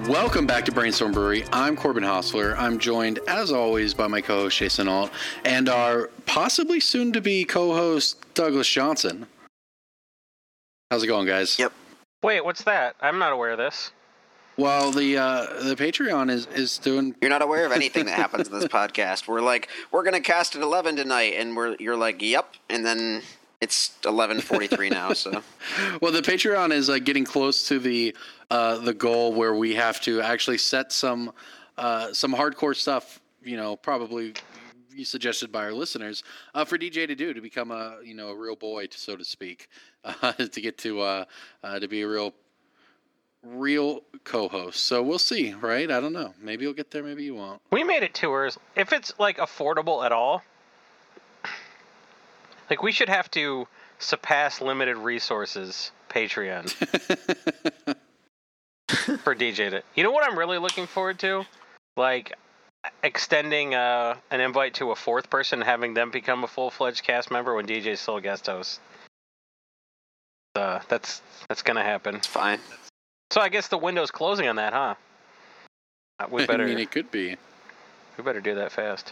Welcome back to Brainstorm Brewery. I'm Corbin Hostler. I'm joined, as always, by my co-host Jason Alt and our possibly soon-to-be co-host Douglas Johnson. How's it going, guys? Yep. Wait, what's that? I'm not aware of this. Well, the Patreon is doing... You're not aware of anything that happens in this podcast. We're like, we're going to cast at 11 tonight, and you're like, yep, and then it's 11:43 now, so... Well, the Patreon is getting close to the goal where we have to actually set some hardcore stuff, probably suggested by our listeners, for DJ to become a real boy, so to speak, to get to be a real co-host. So we'll see, right? I don't know. Maybe you'll get there, maybe you won't. We made it tours. If it's affordable at all, we should have to surpass limited resources Patreon for DJ to. You know what I'm really looking forward to? Extending an invite to a fourth person, having them become a full-fledged cast member when DJ's still a guest host. That's gonna happen. It's fine. So I guess the window's closing on that, huh? We better. I mean, it could be. We better do that fast.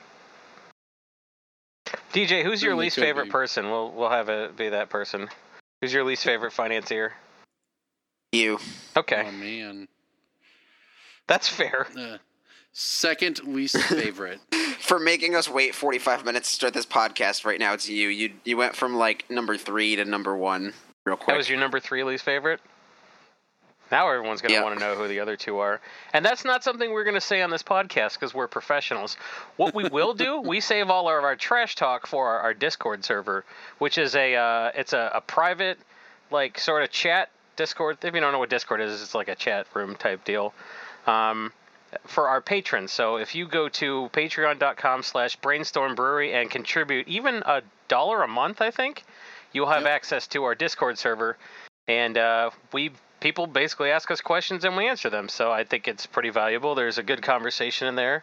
DJ, who's your least favorite person? We'll have it be that person. Who's your least favorite financier? You. Okay. Oh man. That's fair. Second least favorite. For making us wait 45 minutes to start this podcast right now, it's you. You went from number 3 to number 1 real quick. That was your number 3 least favorite? Now everyone's going to want to know who the other two are. And that's not something we're going to say on this podcast because we're professionals. What we will do, we save all of our trash talk for our Discord server, which is it's a private, sort of chat Discord. If you don't know what Discord is, it's like a chat room type deal for our patrons. So if you go to patreon.com/brainstormbrewery and contribute even $1 a month, I think, you'll have access to our Discord server. And people basically ask us questions and we answer them. So I think it's pretty valuable. There's a good conversation in there.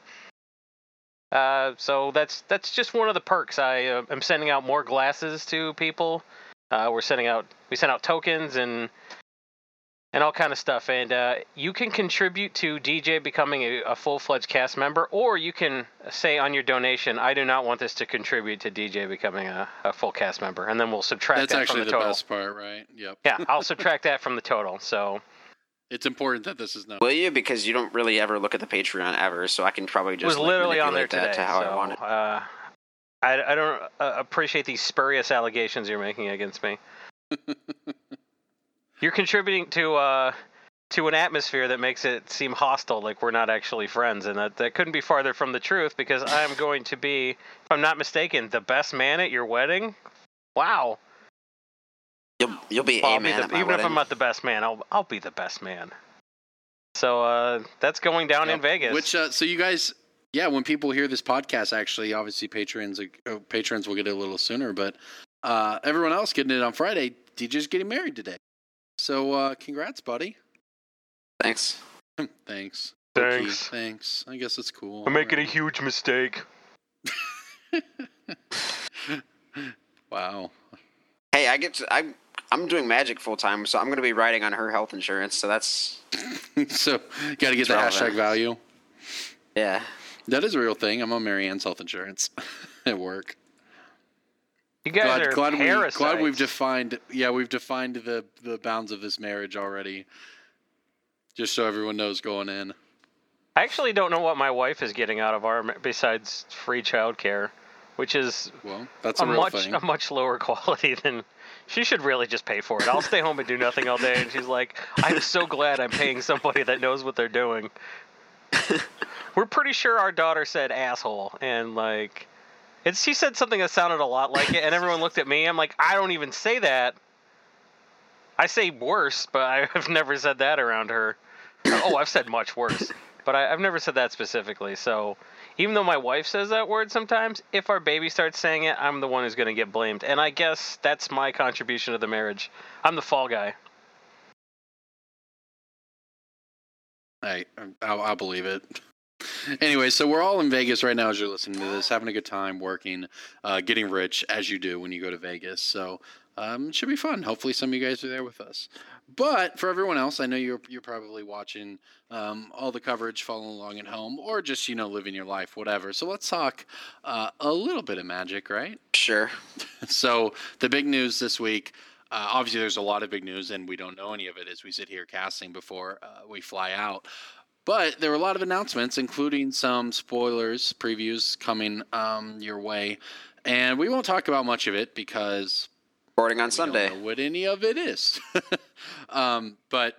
So that's just one of the perks. I am sending out more glasses to people. We sent out tokens and all kind of stuff. And you can contribute to DJ becoming a full-fledged cast member, or you can say on your donation, I do not want this to contribute to DJ becoming a full cast member. And then we'll subtract that from the total. That's actually the best part, right? Yep. Yeah, I'll subtract that from the total. So it's important that this is not. Will you? Because you don't really ever look at the Patreon ever, so I can probably just it was literally on there that today, to how I want it. I don't appreciate these spurious allegations you're making against me. You're contributing to an atmosphere that makes it seem hostile, like we're not actually friends, and that couldn't be farther from the truth, because I'm going to be, if I'm not mistaken, the best man at your wedding. Wow. You'll be a man at my even wedding. if I'm not the best man, I'll be the best man. So that's going down in Vegas. Which so you guys, when people hear this podcast, actually, obviously patrons will get it a little sooner, but everyone else getting it on Friday. DJ's getting married today. So, congrats, buddy. Thanks. Thanks. Thanks. Okay, thanks. I guess it's cool. I'm making a huge mistake. Wow. Hey, I'm doing magic full time, so I'm going to be riding on her health insurance. So that's so you got to get the hashtag value. Yeah, that is a real thing. I'm on Marianne's health insurance at work. You guys are parasites. Glad we've defined. Yeah, we've defined the bounds of this marriage already. Just so everyone knows going in. I actually don't know what my wife is getting out of our besides free childcare, which is that's a much lower quality than. She should really just pay for it. I'll stay home and do nothing all day, and she's like, "I'm so glad I'm paying somebody that knows what they're doing." We're pretty sure our daughter said asshole, and she said something that sounded a lot like it, and everyone looked at me. I'm like, I don't even say that. I say worse, but I've never said that around her. Oh, I've said much worse, but I've never said that specifically. So even though my wife says that word sometimes, if our baby starts saying it, I'm the one who's going to get blamed. And I guess that's my contribution to the marriage. I'm the fall guy. I'll believe it. Anyway, so we're all in Vegas right now as you're listening to this, having a good time, working, getting rich, as you do when you go to Vegas. So it should be fun. Hopefully some of you guys are there with us. But for everyone else, I know you're probably watching all the coverage, following along at home, or just, living your life, whatever. So let's talk a little bit of Magic, right? Sure. So the big news this week, obviously there's a lot of big news, and we don't know any of it as we sit here casting before we fly out. But there were a lot of announcements, including some spoilers, previews coming your way. And we won't talk about much of it because Recording on we Sunday. don't know what any of it is. But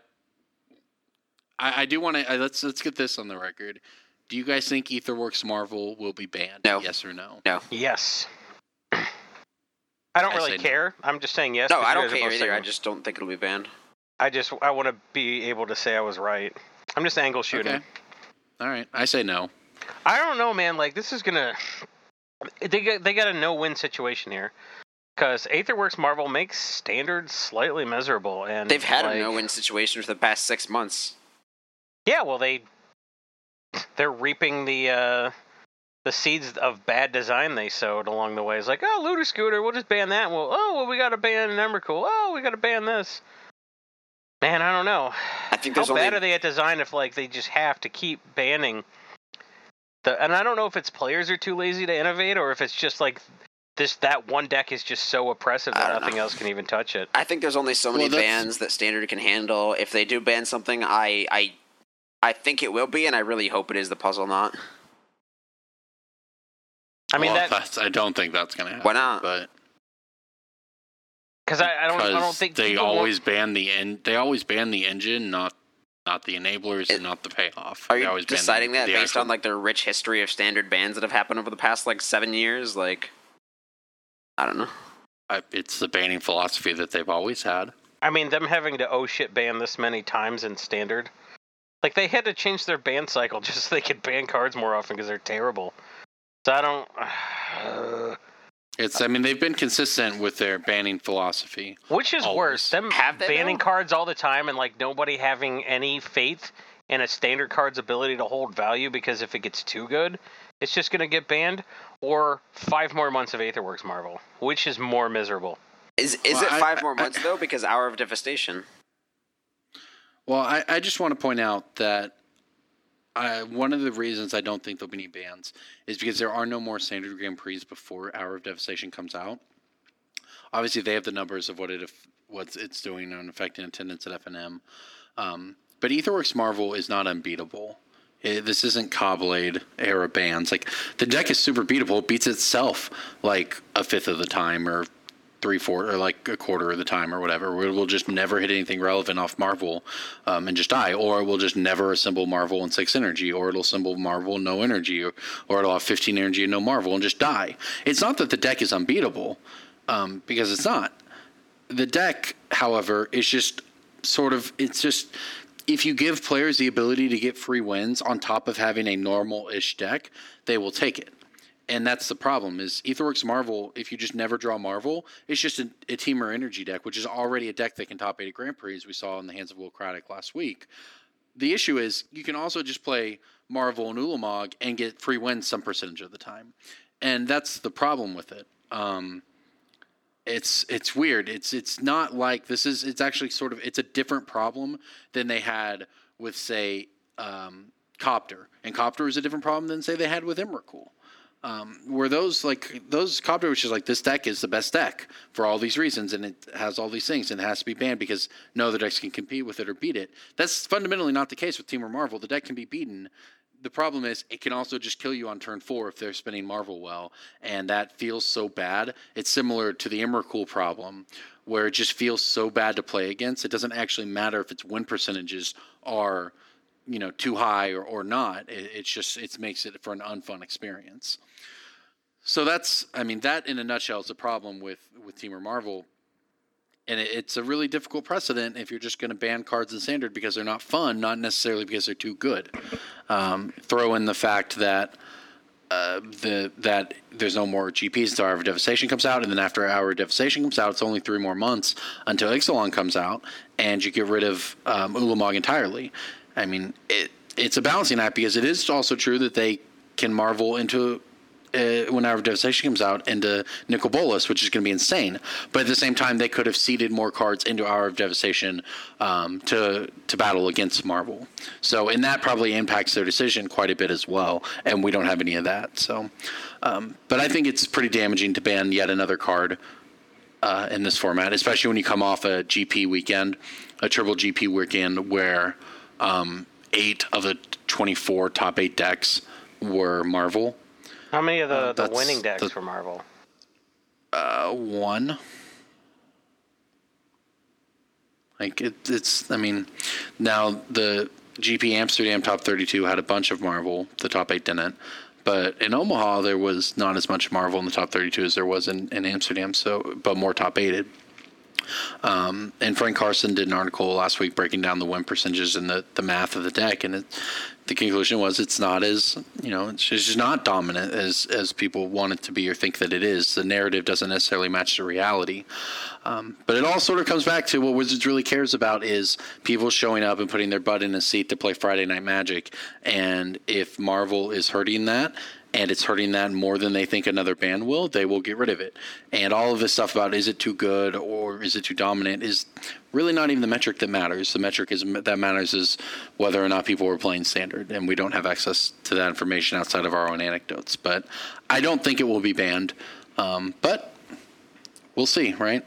I do want to let's get this on the record. Do you guys think Aetherworks Marvel will be banned? No. Yes or no? No. Yes. I don't really say no. care. I'm just saying yes. No, 'cause I you don't guys are care both either. saying I no. just don't think it'll be banned. I want to be able to say I was right. I'm just angle shooting. Okay. All right. I say no. I don't know, man. Like, this is gonna. They got a no-win situation here, because Aetherworks Marvel makes standard slightly miserable, and They've had like, a no-win situation for the past 6 months. Yeah, well, they're reaping the seeds of bad design they sowed along the way. It's like, oh, Looter Scooter, we'll just ban that. Well, we got to ban Emrakul. Oh, we got to ban this. Man, I don't know. I think How there's bad only are they at design if they just have to keep banning and I don't know if it's players are too lazy to innovate or if it's just that one deck is just so oppressive I that don't nothing know. else can even touch it. I think there's only so many bans that Standard can handle. If they do ban something, I think it will be, and I really hope it is the Puzzle Knot. I mean I don't think that's going to happen. Why not? But because I don't think they people always ban the engine, not the enablers and not the payoff. Are They you always ban deciding that the based actual- on their rich history of Standard bans that have happened over the past 7 years? I don't know. It's the banning philosophy that they've always had. I mean, them having to ban this many times in Standard, they had to change their ban cycle just so they could ban cards more often because they're terrible. So I don't. They've been consistent with their banning philosophy. Which is Always. worse, them Have they, banning though? cards all the time and nobody having any faith in a Standard card's ability to hold value because if it gets too good, it's just going to get banned, or 5 more months of Aetherworks Marvel, which is more miserable. Is Well, it 5 more months, though? Because Hour of Devastation. Well, I just want to point out that one of the reasons I don't think there'll be any bans is because there are no more Standard Grand Prix before Hour of Devastation comes out. Obviously, they have the numbers of what it's doing on affecting attendance at FNM. But Aetherworks Marvel is not unbeatable. This isn't Caw-Blade era bans. The deck is super beatable. It beats itself a fifth of the time, or 3/4, or a quarter of the time, or whatever. We'll just never hit anything relevant off Marvel and just die, or we'll just never assemble Marvel and 6 energy, or it'll assemble Marvel and no energy, or it'll have 15 energy and no Marvel and just die. It's not that the deck is unbeatable, because it's not. The deck, however, is just if you give players the ability to get free wins on top of having a normal-ish deck, they will take it. And that's the problem, is Aetherworks Marvel, if you just never draw Marvel, it's just a Temur Energy deck, which is already a deck that can top 8 Grand Prix, as we saw in the hands of Will Craddock last week. The issue is, you can also just play Marvel and Ulamog and get free wins some percentage of the time. And that's the problem with it. It's weird. It's not like this is. It's actually it's a different problem than they had with, say, Copter. And Copter is a different problem than, say, they had with Emrakul. Where those Copter, which is this deck is the best deck for all these reasons, and it has all these things, and it has to be banned because no other decks can compete with it or beat it. That's fundamentally not the case with Temur Marvel. The deck can be beaten. The problem is it can also just kill you on turn 4 if they're spinning Marvel well, and that feels so bad. It's similar to the Emrakul problem, where it just feels so bad to play against. It doesn't actually matter if its win percentages are, too high or not. It makes it for an unfun experience. So that in a nutshell is the problem with Temur Marvel. And it's a really difficult precedent if you're just going to ban cards in Standard because they're not fun, not necessarily because they're too good. Throw in the fact that that there's no more GPs until Hour of Devastation comes out, and then after Hour of Devastation comes out, it's only 3 more months until Ixalan comes out, and you get rid of Ulamog entirely. it's a balancing act because it is also true that they can marvel into when Hour of Devastation comes out into Nicol Bolas, which is going to be insane. But at the same time, they could have seeded more cards into Hour of Devastation to battle against Marvel. So, and that probably impacts their decision quite a bit as well. And we don't have any of that. So, but I think it's pretty damaging to ban yet another card in this format, especially when you come off a GP weekend, a triple GP weekend where 8 of the 24 top 8 decks were Marvel. How many of the winning decks for Marvel? 1. Like it's. I mean, now the GP Amsterdam top 32 had a bunch of Marvel. The top 8 didn't. But in Omaha, there was not as much Marvel in the top 32 as there was in Amsterdam. So, but more top 8'd. And Frank Carson did an article last week breaking down the win percentages and the math of the deck, and the conclusion was it's not as, it's just not dominant as people want it to be or think that it is. The narrative doesn't necessarily match the reality. But it all sort of comes back to what Wizards really cares about is people showing up and putting their butt in a seat to play Friday Night Magic. And if Marvel is hurting that, and it's hurting that more than they think another ban will, they will get rid of it. And all of this stuff about is it too good or is it too dominant is really not even the metric that matters. The metric that matters is whether or not people were playing Standard, and we don't have access to that information outside of our own anecdotes. But I don't think it will be banned, but we'll see, right?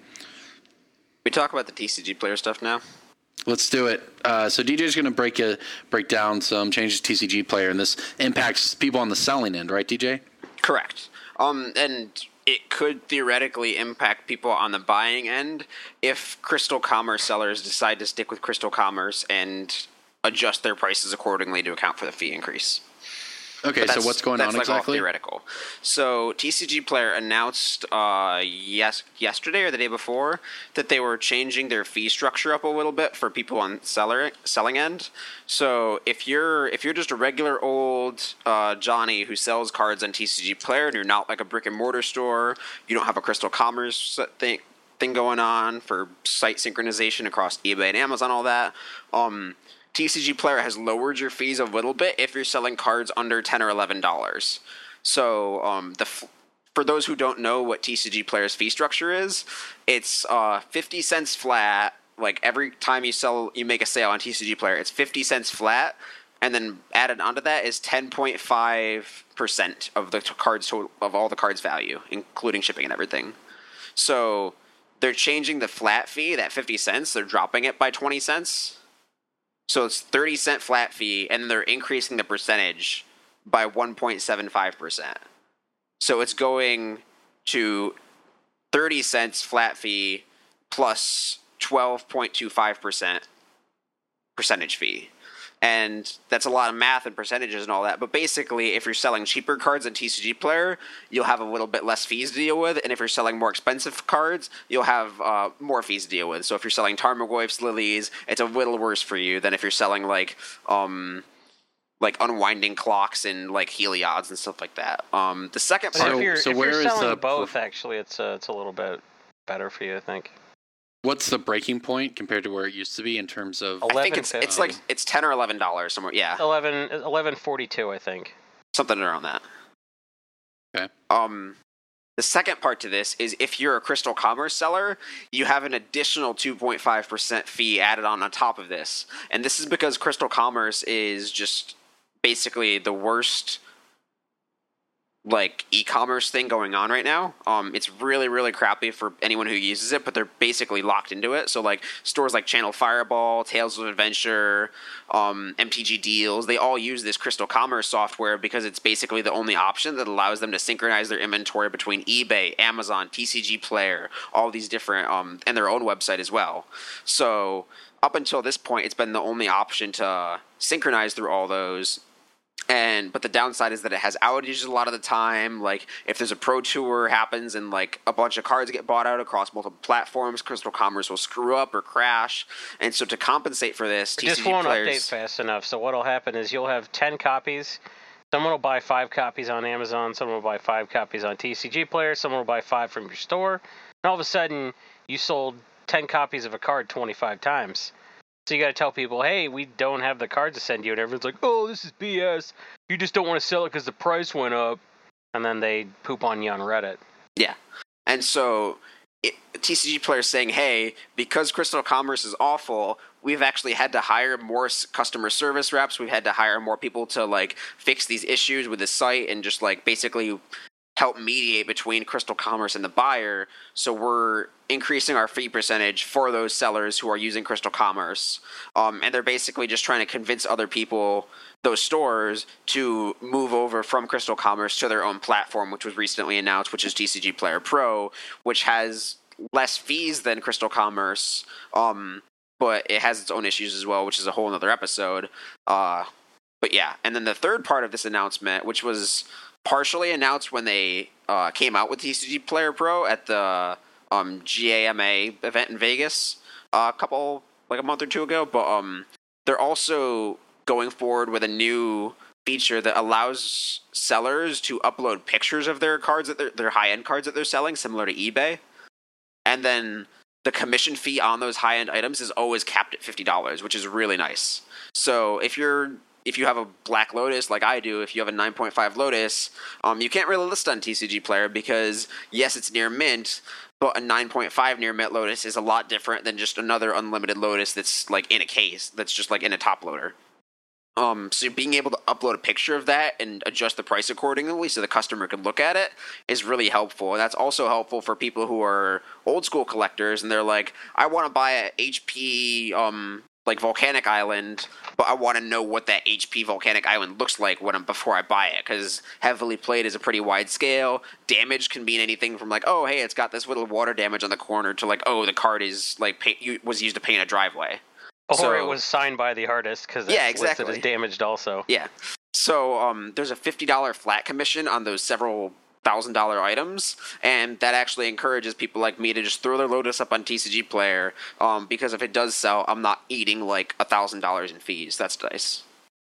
We talk about the TCG player stuff now. Let's do it. So DJ is going to break down some changes to TCG player, and this impacts people on the selling end, right, DJ? Correct. And it could theoretically impact people on the buying end if Crystal Commerce sellers decide to stick with Crystal Commerce and adjust their prices accordingly to account for the fee increase. Okay, so what's going on exactly? That's all theoretical. So TCG Player announced yesterday or the day before that they were changing their fee structure up a little bit for people on selling end. So if you're just a regular old Johnny who sells cards on TCG Player and you're not like a brick and mortar store, you don't have a Crystal Commerce thing going on for site synchronization across eBay and Amazon, all that. TCG Player has lowered your fees a little bit if you're selling cards under $10 or $11. So for those who don't know what TCG Player's fee structure is, it's 50 cents flat. Like every time you make a sale on TCG Player, it's 50 cents flat, and then added onto that is 10.5% of the cards total, of all the cards' value, including shipping and everything. So they're changing the flat fee, that 50 cents. They're dropping it by 20 cents. So it's 30-cent flat fee, and they're increasing the percentage by 1.75%. So it's going to 30 cents flat fee plus 12.25% percentage fee. And that's a lot of math and percentages and all that. But basically, if you're selling cheaper cards on TCG Player, you'll have a little bit less fees to deal with. And if you're selling more expensive cards, you'll have more fees to deal with. So if you're selling Tarmogoyfs, Lilies, it's a little worse for you than if you're selling like Unwinding Clocks and like Heliods and stuff like that. The second part. If you're selling both, actually, it's a little bit better for you, I think. What's the breaking point compared to where it used to be in terms of? I think it's $10 or $11 somewhere. Yeah, $11.42, I think. Something around that. Okay. The second part to this is if you're a Crystal Commerce seller, you have an additional 2.5% fee added on top of this, and this is because Crystal Commerce is just basically the worst like e-commerce thing going on right now. It's really, really crappy for anyone who uses it, but they're basically locked into it. So like stores like Channel Fireball, Tales of Adventure, MTG Deals, they all use this Crystal Commerce software because it's basically the only option that allows them to synchronize their inventory between eBay, Amazon, TCG Player, all these different, and their own website as well. So up until this point, it's been the only option to synchronize through all those. But the downside is that it has outages a lot of the time. Like if there's a pro tour happens and like a bunch of cards get bought out across multiple platforms, Crystal Commerce will screw up or crash. And so to compensate for this, it just won't update fast enough. So what'll happen is you'll have 10 copies. Someone will buy 5 copies on Amazon. Someone will buy 5 copies on TCG Player. Someone will buy 5 from your store. And all of a sudden, you sold 10 copies of a card 25 times. So you got to tell people, hey, we don't have the cards to send you, and everyone's like, oh, this is BS. You just don't want to sell it because the price went up, and then they poop on you on Reddit. Yeah, and so TCG Player saying, hey, because Crystal Commerce is awful, we've actually had to hire more customer service reps. We've had to hire more people to like fix these issues with the site and just like basically help mediate between Crystal Commerce and the buyer. So we're increasing our fee percentage for those sellers who are using Crystal Commerce. And they're basically just trying to convince other people, those stores, to move over from Crystal Commerce to their own platform, which was recently announced, which is TCG Player Pro, which has less fees than Crystal Commerce, but it has its own issues as well, which is a whole other episode. But yeah, and then the third part of this announcement, which was partially announced when they came out with TCG Player Pro at the GAMA event in Vegas a month or two ago, but they're also going forward with a new feature that allows sellers to upload pictures of their cards, their high-end cards that they're selling, similar to eBay, and then the commission fee on those high-end items is always capped at $50, which is really nice. So if you have a Black Lotus like I do, if you have a 9.5 Lotus, you can't really list on TCG Player because, yes, it's near mint, but a 9.5 near mint Lotus is a lot different than just another unlimited Lotus that's like in a case, that's just like in a top loader. So being able to upload a picture of that and adjust the price accordingly so the customer can look at it is really helpful. And that's also helpful for people who are old school collectors and they're like, I want to buy a HP like Volcanic Island, but I want to know what that HP Volcanic Island looks like before I buy it, because heavily played is a pretty wide scale. Damage can mean anything from like, oh, hey, it's got this little water damage on the corner, to like, oh, the card is like was used to paint a driveway. Or it was signed by the artist because it's listed as damaged also. Yeah. So there's a $50 flat commission on those several $1,000 items, and that actually encourages people like me to just throw their Lotus up on TCG Player, because if it does sell, I'm not eating like $1,000 in fees. That's nice.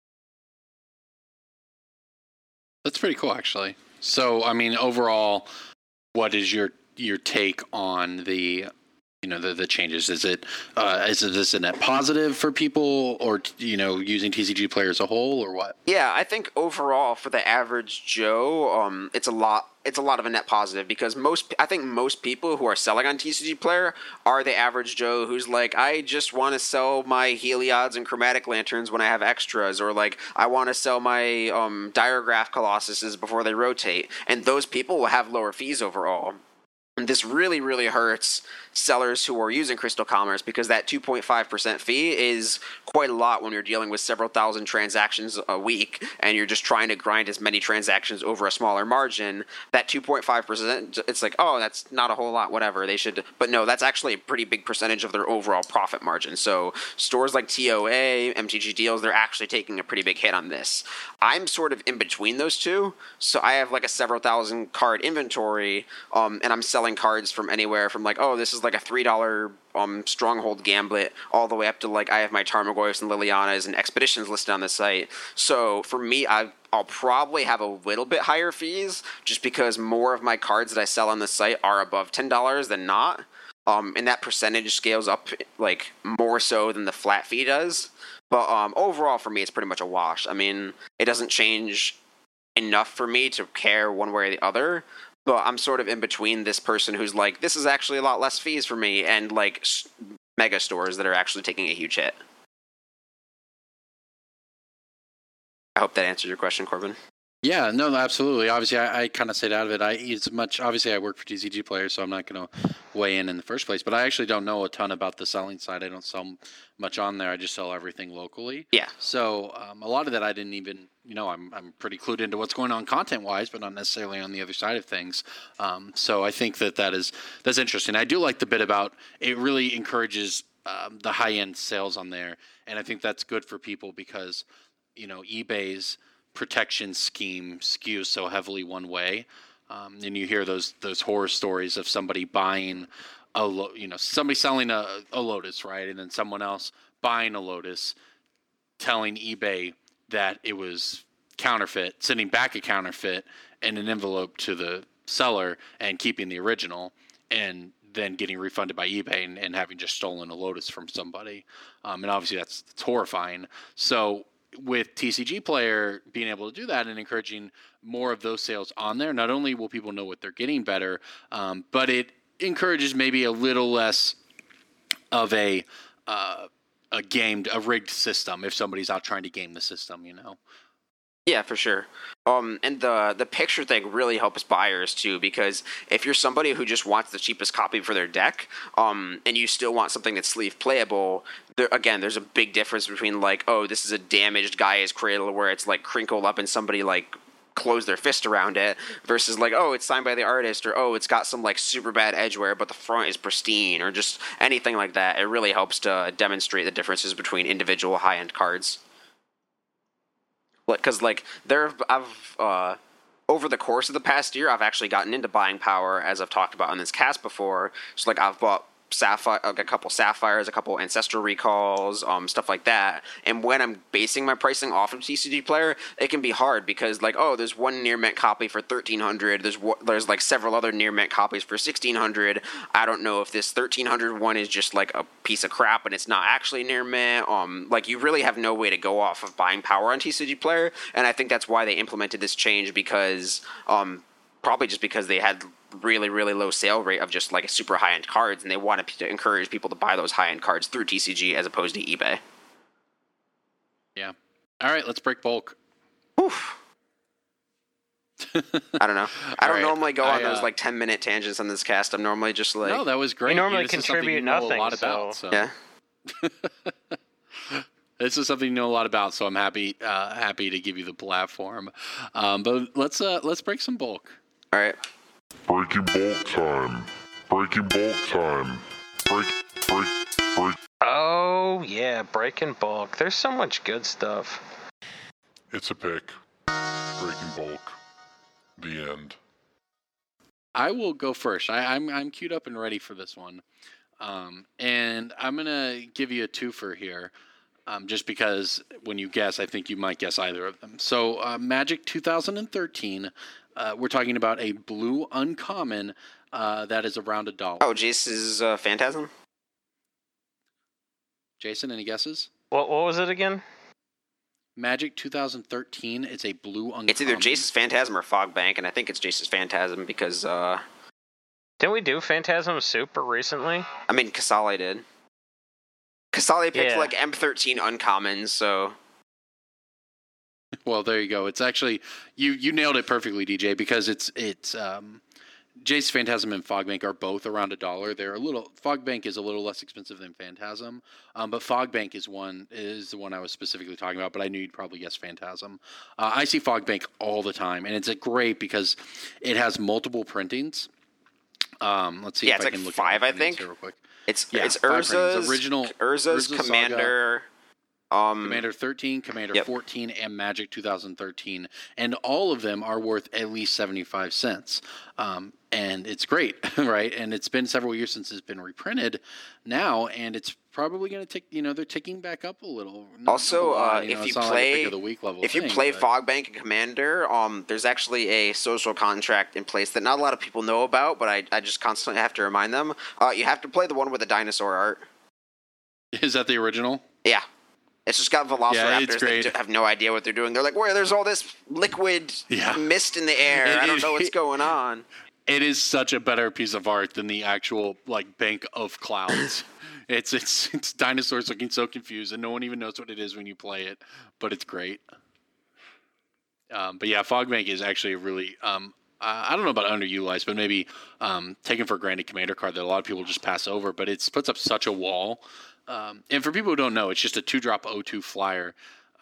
That's pretty cool, actually. So, I mean, overall, what is your take on the changes? Is it this a net positive for people, or using TCG Player as a whole, or what? Yeah, I think overall for the average Joe, it's a lot of a net positive, because I think most people who are selling on TCG Player are the average Joe who's like, I just want to sell my Heliod's and Chromatic Lanterns when I have extras, or like I want to sell my Diregraph Colossuses before they rotate, and those people will have lower fees overall. And this really, really hurts sellers who are using Crystal Commerce, because that 2.5% fee is quite a lot when you're dealing with several thousand transactions a week and you're just trying to grind as many transactions over a smaller margin. That 2.5%, it's like, oh, that's not a whole lot, whatever. They should, but no, that's actually a pretty big percentage of their overall profit margin. So stores like TOA, MTG Deals, they're actually taking a pretty big hit on this. I'm sort of in between those two. So I have like a several thousand card inventory, and I'm selling cards from anywhere from like, oh, this is like a $3 Stronghold Gambit, all the way up to like I have my Tarmogoyfs and Lilianas and Expeditions listed on the site. So for me, I'll probably have a little bit higher fees, just because more of my cards that I sell on the site are above $10 than not. And that percentage scales up like more so than the flat fee does. But overall for me, it's pretty much a wash. I mean, it doesn't change enough for me to care one way or the other. But I'm sort of in between this person who's like, this is actually a lot less fees for me, and like mega stores that are actually taking a huge hit. I hope that answers your question, Corbin. Yeah, no, absolutely. Obviously, I kind of stayed out of it. Obviously, I work for TCG Player, so I'm not going to weigh in the first place. But I actually don't know a ton about the selling side. I don't sell much on there. I just sell everything locally. Yeah. So a lot of that I didn't even, I'm pretty clued into what's going on content-wise, but not necessarily on the other side of things. So I think that's interesting. I do like the bit about it really encourages the high-end sales on there, and I think that's good for people because, eBay's protection scheme skews so heavily one way, and you hear those horror stories of somebody buying somebody selling a Lotus, right, and then someone else buying a Lotus, telling eBay that it was counterfeit, sending back a counterfeit in an envelope to the seller and keeping the original, and then getting refunded by eBay and having just stolen a Lotus from somebody. And obviously that's horrifying. So with TCG Player being able to do that and encouraging more of those sales on there, not only will people know what they're getting better, but it encourages maybe a little less of a rigged system if somebody's out trying to game the system, you know. Yeah, for sure. And the picture thing really helps buyers too, because if you're somebody who just wants the cheapest copy for their deck, and you still want something that's sleeve playable, there's a big difference between like, oh, this is a damaged Gaia's Cradle where it's like crinkled up and somebody like close their fist around it, versus like, oh, it's signed by the artist, or oh, it's got some like super bad edge wear but the front is pristine, or just anything like that. It really helps to demonstrate the differences between individual high-end cards. Because like I've over the course of the past year, I've actually gotten into buying power, as I've talked about on this cast before. So like I've bought a couple Sapphires, a couple Ancestral Recalls, stuff like that. And when I'm basing my pricing off of TCG Player, it can be hard because like, oh, there's one near mint copy for $1,300. There's like several other near mint copies for $1,600. I don't know if this $1,300 one is just like a piece of crap and it's not actually near mint. Like you really have no way to go off of buying power on TCG Player, and I think that's why they implemented this change, because probably just because they had really, really low sale rate of just like super high-end cards, and they wanted to encourage people to buy those high-end cards through TCG as opposed to eBay. Yeah. All right, let's break bulk. Oof. I don't know. I don't right. normally go on those like 10-minute tangents on this cast. I'm normally just like... No, that was great. You normally This is contribute something you know nothing, a lot about, so... Yeah. This is something you know a lot about, so I'm happy to give you the platform. But let's break some bulk. All right. Breaking bulk time. Breaking bulk time. Break. Oh, yeah, breaking bulk. There's so much good stuff. It's a pick. Breaking bulk. The end. I will go first. I'm queued up and ready for this one. And I'm going to give you a twofer here. Just because when you guess, I think you might guess either of them. So Magic 2013, we're talking about a blue uncommon that is around $1. Oh, Jace's Phantasm? Jason, any guesses? What was it again? Magic 2013, it's a blue uncommon. It's either Jace's Phantasm or Fogbank, and I think it's Jace's Phantasm because... Didn't we do Phantasm Super recently? I mean, Casale did. Casale picked like M13 uncommons, so... Well, there you go. It's actually... You nailed it perfectly, DJ, because it's Jace's Phantasm and Fogbank are both around $1. They're Fogbank is a little less expensive than Phantasm, but Fogbank is the one I was specifically talking about. But I knew you'd probably guess Phantasm. I see Fogbank all the time, and it's great because it has multiple printings. Let's see. Yeah, if it's I like can look 5, I at think. real quick. It's 5 Urza's original Urza's Urza Commander. Commander 13, Commander Yep. 14, and Magic 2013. And all of them are worth at least 75 cents. And it's great, right? And it's been several years since it's been reprinted now, and it's probably going to tick, they're ticking back up a little. Also, if you play Fogbank Fogbank and Commander, there's actually a social contract in place that not a lot of people know about, but I just constantly have to remind them. You have to play the one with the dinosaur art. Is that the original? Yeah. It's just got velociraptors it's great. that have no idea what they're doing. They're like, where there's all this liquid mist in the air. I don't know what's going on. It is such a better piece of art than the actual bank of clouds. It's dinosaurs looking so confused, and no one even knows what it is when you play it, but it's great. But yeah, Fogbank is actually a really I don't know about underutilized, but maybe taken for granted commander card that a lot of people just pass over. But it puts up such a wall. And for people who don't know, it's just a 2-drop O2 flyer,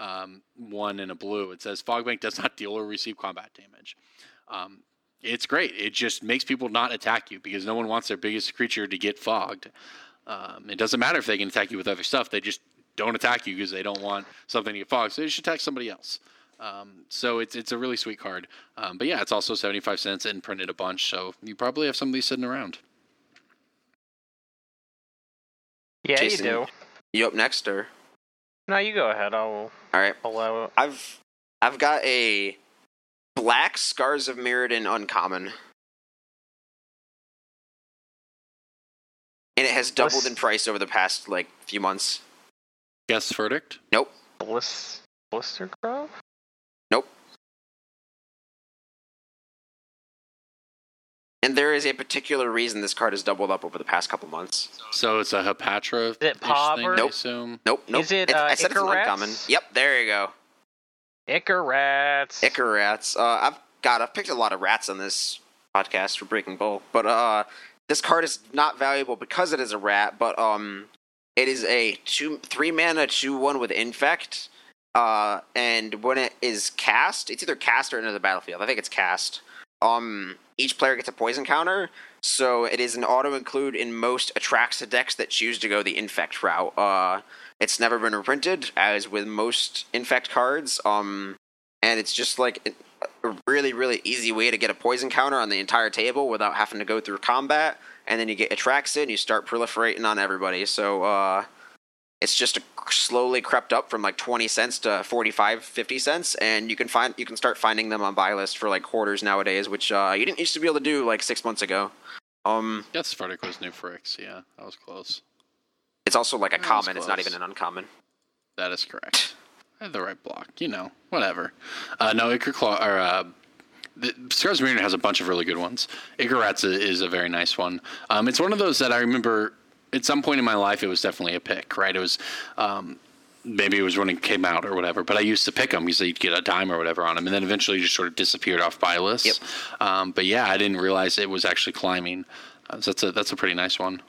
1 in a blue. It says Fogbank does not deal or receive combat damage. It's great. It just makes people not attack you because no one wants their biggest creature to get fogged. It doesn't matter if they can attack you with other stuff. They just don't attack you because they don't want something to get fogged. So they should attack somebody else. So it's a really sweet card. But yeah, it's also 75 cents and printed a bunch. So you probably have some of these sitting around. Yeah, Jason, you do. You up next, or? No, you go ahead. All right. Allow it. I've got a black Scars of Mirrodin uncommon. has doubled in price over the past like few months. Guess verdict? Nope. Blister Grove? Nope. And there is a particular reason this card has doubled up over the past couple months. So it's a Hepatra. Is it Pauper? Thing, Nope. I assume. Nope. Is it I said it's an Icarats? uncommon. Yep, there you go. Icarats. Icarats. I've picked a lot of rats on this podcast for Breaking Bulk, but this card is not valuable because it is a rat, but it is a 3 mana 2/1 with Infect. And when it is cast, it's either cast or into the battlefield. I think it's cast. Each player gets a poison counter, so it is an auto include in most Atraxa decks that choose to go the Infect route. It's never been reprinted, as with most Infect cards. And it's just like a really, really easy way to get a poison counter on the entire table without having to go through combat. And then you get Atraxa and you start proliferating on everybody. So it's just slowly crept up from like 20 cents to 45, 50 cents, and you can start finding them on buy list for like quarters nowadays, which you didn't used to be able to do like 6 months ago. Guess verdict was new for X. Yeah, that was close. It's also like a That was common. It's not close. even an uncommon. That is correct. I had the right block. Whatever. No, Icar Claw, or Scars Mariner has a bunch of really good ones. Icarats is a very nice one. It's one of those that I remember at some point in my life, it was definitely a pick, right? It was, maybe it was when it came out or whatever, but I used to pick them because you'd get a dime or whatever on them, and then eventually just sort of disappeared off buy lists. Yep. But yeah, I didn't realize it was actually climbing. So that's a pretty nice one.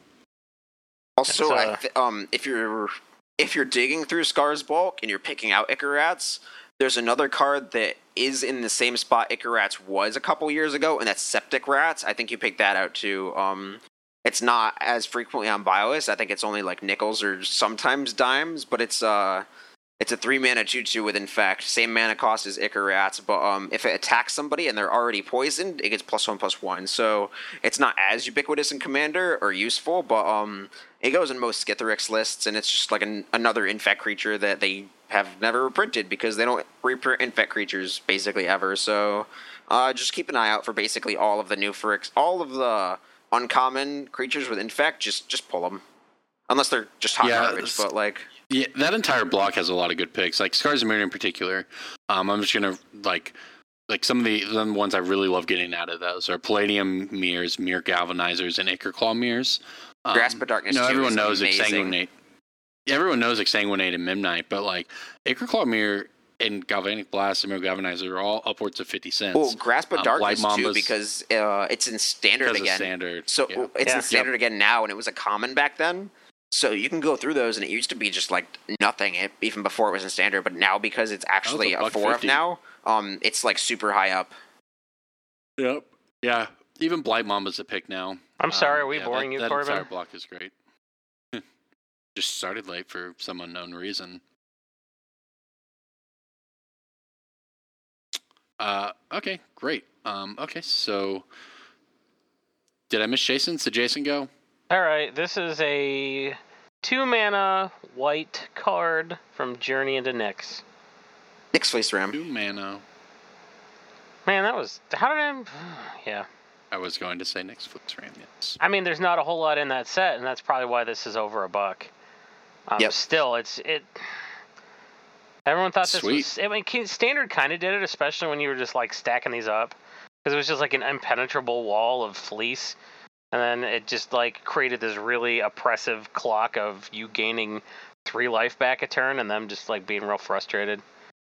Also, if you're digging through Scars Bulk and you're picking out Icarats, there's another card that is in the same spot Icarats was a couple years ago, and that's Septic Rats. I think you picked that out too. It's not as frequently on buy list. I think it's only like nickels or sometimes dimes, but it's a 3 mana 2/2 with Infect. Same mana cost as Icarats, but if it attacks somebody and they're already poisoned, it gets +1/+1. So it's not as ubiquitous in Commander or useful, but it goes in most Skithiryx lists, and it's just like another Infect creature that they have never reprinted because they don't reprint Infect creatures basically ever. So just keep an eye out for basically all of the new Phyrix, all of the uncommon creatures with Infect. Just pull them, unless they're just hot garbage. But like. Yeah, that entire block has a lot of good picks. Like Scars of Mirror in particular. I'm just gonna like some of the ones I really love getting out of those are Palladium Mirrors, Mirror Galvanizers, and Ichorclaw Mirrors. Grasp of Darkness. Everyone knows amazing. Exsanguinate. Everyone knows Exsanguinate and Midnight, but like Ichorclaw Mirror and Galvanic Blast and Mirror Galvanizer are all upwards of 50 cents. Well, Grasp of Darkness Blight too, Mambas, because it's in standard because again. of standard. So yeah. it's in standard again now, and it was a common back then. So you can go through those, and it used to be just like nothing, even before it was in standard. But now, because it's actually a 4 of now, it's like super high up. Yep. Yeah. Even Blight Mamba's a pick now. I'm sorry, are we boring you, that Corbin? That entire block is great. Just started late for some unknown reason. Okay, great. Okay, so did I miss Jason's? Did Jason go? All right, this is a 2-mana white card from Journey into Nyx. Nyx Fleece Ram. 2 mana. Man, that was... How did I... Yeah. I was going to say Nyx Fleece Ram, yes. I mean, there's not a whole lot in that set, and that's probably why this is over $1. Yep. Still, everyone thought this Sweet. was... I mean, Standard kind of did it, especially when you were just, like, stacking these up. Because it was just, like, an impenetrable wall of fleece. And then it just, like, created this really oppressive clock of you gaining 3 life back a turn and them just, like, being real frustrated.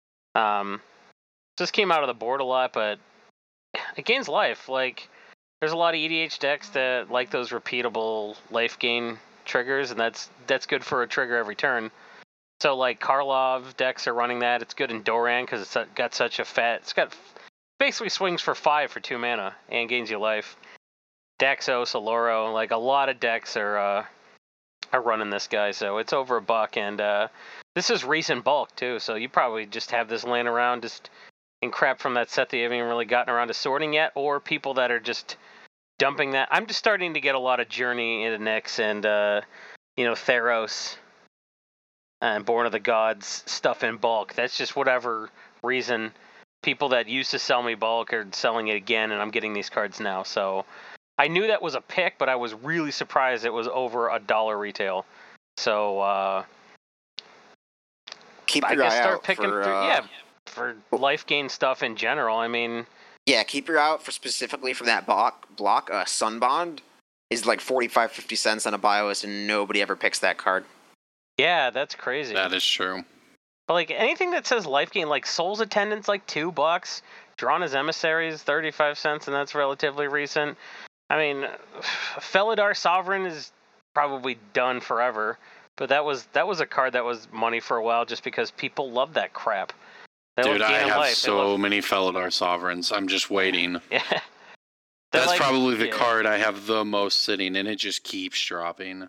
Just came out of the board a lot, but it gains life. Like, there's a lot of EDH decks that like those repeatable life gain triggers, and that's good for a trigger every turn. So, like, Karlov decks are running that. It's good in Doran because it's got such a fat... It's got... Basically swings for 5 for 2 mana and gains you life. Daxos, Aloro, like a lot of decks are running this guy, so it's over $1, and this is recent bulk too, so you probably just have this laying around just in crap from that set that you haven't even really gotten around to sorting yet, or people that are just dumping that. I'm just starting to get a lot of Journey into Nyx and Theros and Born of the Gods stuff in bulk. That's just whatever reason people that used to sell me bulk are selling it again, and I'm getting these cards now, so I knew that was a pick, but I was really surprised it was over $1 retail. So Keep I your guess eye start out picking for, for life gain stuff in general. I mean, yeah, keep your eye out for specifically from that block. Sunbond is like 45-50 cents on a buy list, and nobody ever picks that card. yeah, that's crazy. That is true. But like anything that says life gain, like Soul's Attendant's like $2, Drawn as Emissaries 35 cents, and that's relatively recent. I mean, Felidar Sovereign is probably done forever, but that was a card that was money for a while just because people love that crap. They Dude, love I gaining have life. so many Felidar Sovereigns. I'm just waiting. Yeah. That's like, probably the yeah. card I have the most sitting, and it just keeps dropping.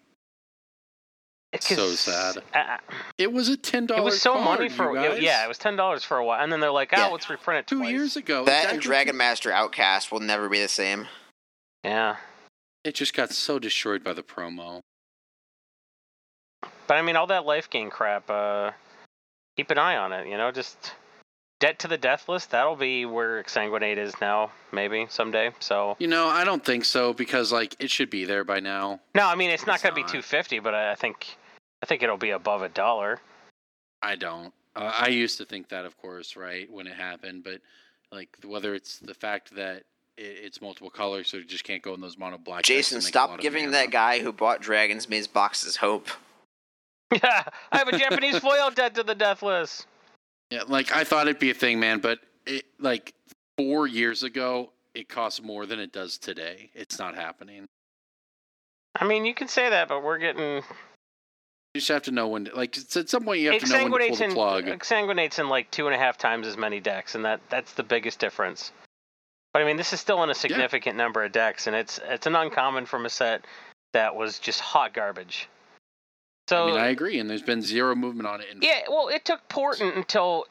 So sad. It was a $10 It was so card, money for you guys. yeah, it was $10 for a while, and then they're like, Yeah. let's reprint it 2 twice. years ago. That and Exactly. Dragon Master Outcast will never be the same. Yeah, It just got so destroyed by the promo. but I mean, all that life gain crap. Keep an eye on it. You know, just Debt to the Deathless. That'll be where Exsanguinate is now, maybe someday. So You know, I don't think so because like it should be there by now. no, I mean it's not It's going to be not. $250, but I think it'll be above $1. I don't. I used to think that, of course, right when it happened, but like whether it's the fact that it's multiple colors, so it just can't go in those mono black. Jason, stop giving that guy who bought Dragon's Maze boxes hope. Yeah, I have a Japanese foil Debt to the Deathless. Yeah, like I thought it'd be a thing, man, but it like 4 years ago, it cost more than it does today. It's not happening. I mean, you can say that, but we're getting You just have to know when. Like at some point, you have to know when to pull the plug. Exsanguinate's in like 2.5 times as many decks, and that's the biggest difference. But I mean, this is still in a significant number of decks, and it's an uncommon from a set that was just hot garbage. So I mean, I agree, and there's been zero movement on it. yeah, well, it took Portent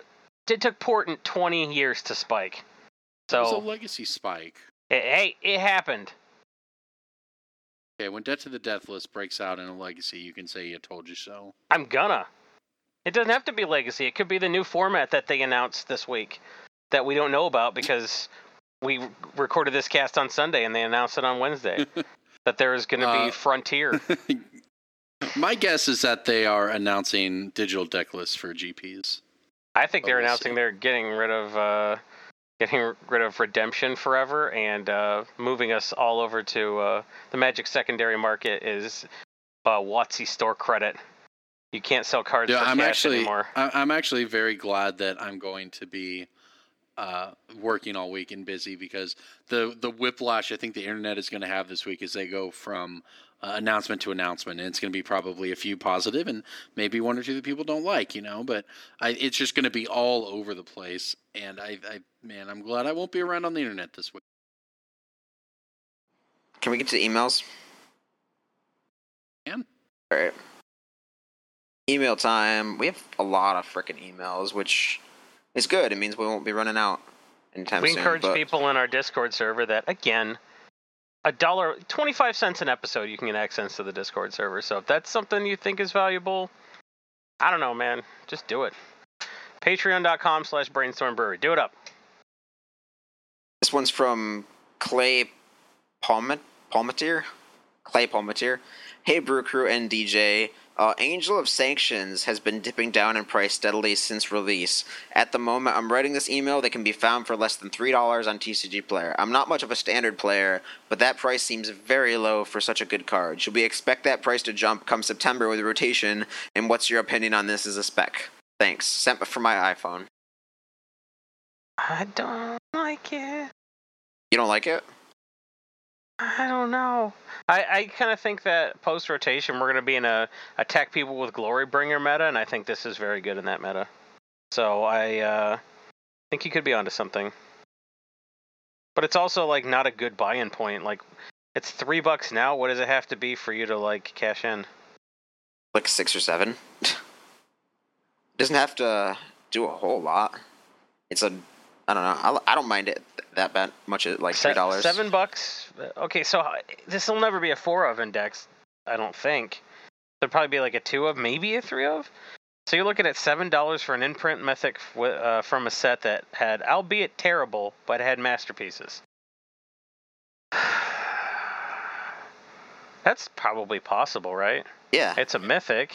20 years to spike. It was a So legacy spike. it happened. Okay, when Debt to the Deathless breaks out in a legacy, you can say "I told you so." I'm gonna. It doesn't have to be Legacy. It could be the new format that they announced this week that we don't know about because we recorded this cast on Sunday and they announced it on Wednesday. That there is going to be Frontier. My guess is that they are announcing digital deck lists for GPs. I think they're We'll announcing see. they're getting rid of Redemption forever and moving us all over to the Magic secondary market is WotC store credit. You can't sell cards Yeah, for cash anymore. I'm actually very glad that I'm going to be working all week and busy because the whiplash I think the internet is going to have this week as they go from announcement to announcement, and it's going to be probably a few positive and maybe one or two that people don't like, you know. But it's just going to be all over the place, and man, I'm glad I won't be around on the internet this week. Can we get to the emails? Can. All right. Email time. We have a lot of freaking emails, which is good. It means we won't be running out anytime We soon. encourage but people in our Discord server that, again, $1.25 an episode you can get access to the Discord server. So if that's something you think is valuable, I don't know, man. Just do it. Patreon.com/brainstormbrewery. Do it up. This one's from Clay Palmatier. Clay Palmatier. Hey, Brew Crew and DJ. Angel of Sanctions has been dipping down in price steadily since release. At the moment I'm writing this email, they can be found for less than $3 on TCG Player. I'm not much of a standard player, but that price seems very low for such a good card. Should we expect that price to jump come September with rotation? And what's your opinion on this as a spec? Thanks. Sent from my iPhone. I don't like it. You don't like it? I don't know. I kind of think that post-rotation we're going to be in a attack people with Glorybringer meta, and I think this is very good in that meta. So I think you could be onto something. But it's also like not a good buy-in point. Like it's $3 now. What does it have to be for you to like cash in? Like 6 or 7. Doesn't have to do a whole lot. It's a, I don't know. I don't mind it that bad much at like $3. $7. Okay, so this will never be a 4 of index, I don't think. There'll probably be like a 2 of, maybe a 3 of. So you're looking at $7 for an imprint mythic from a set that had, albeit terrible, but had masterpieces. That's probably possible, right? Yeah. It's a mythic.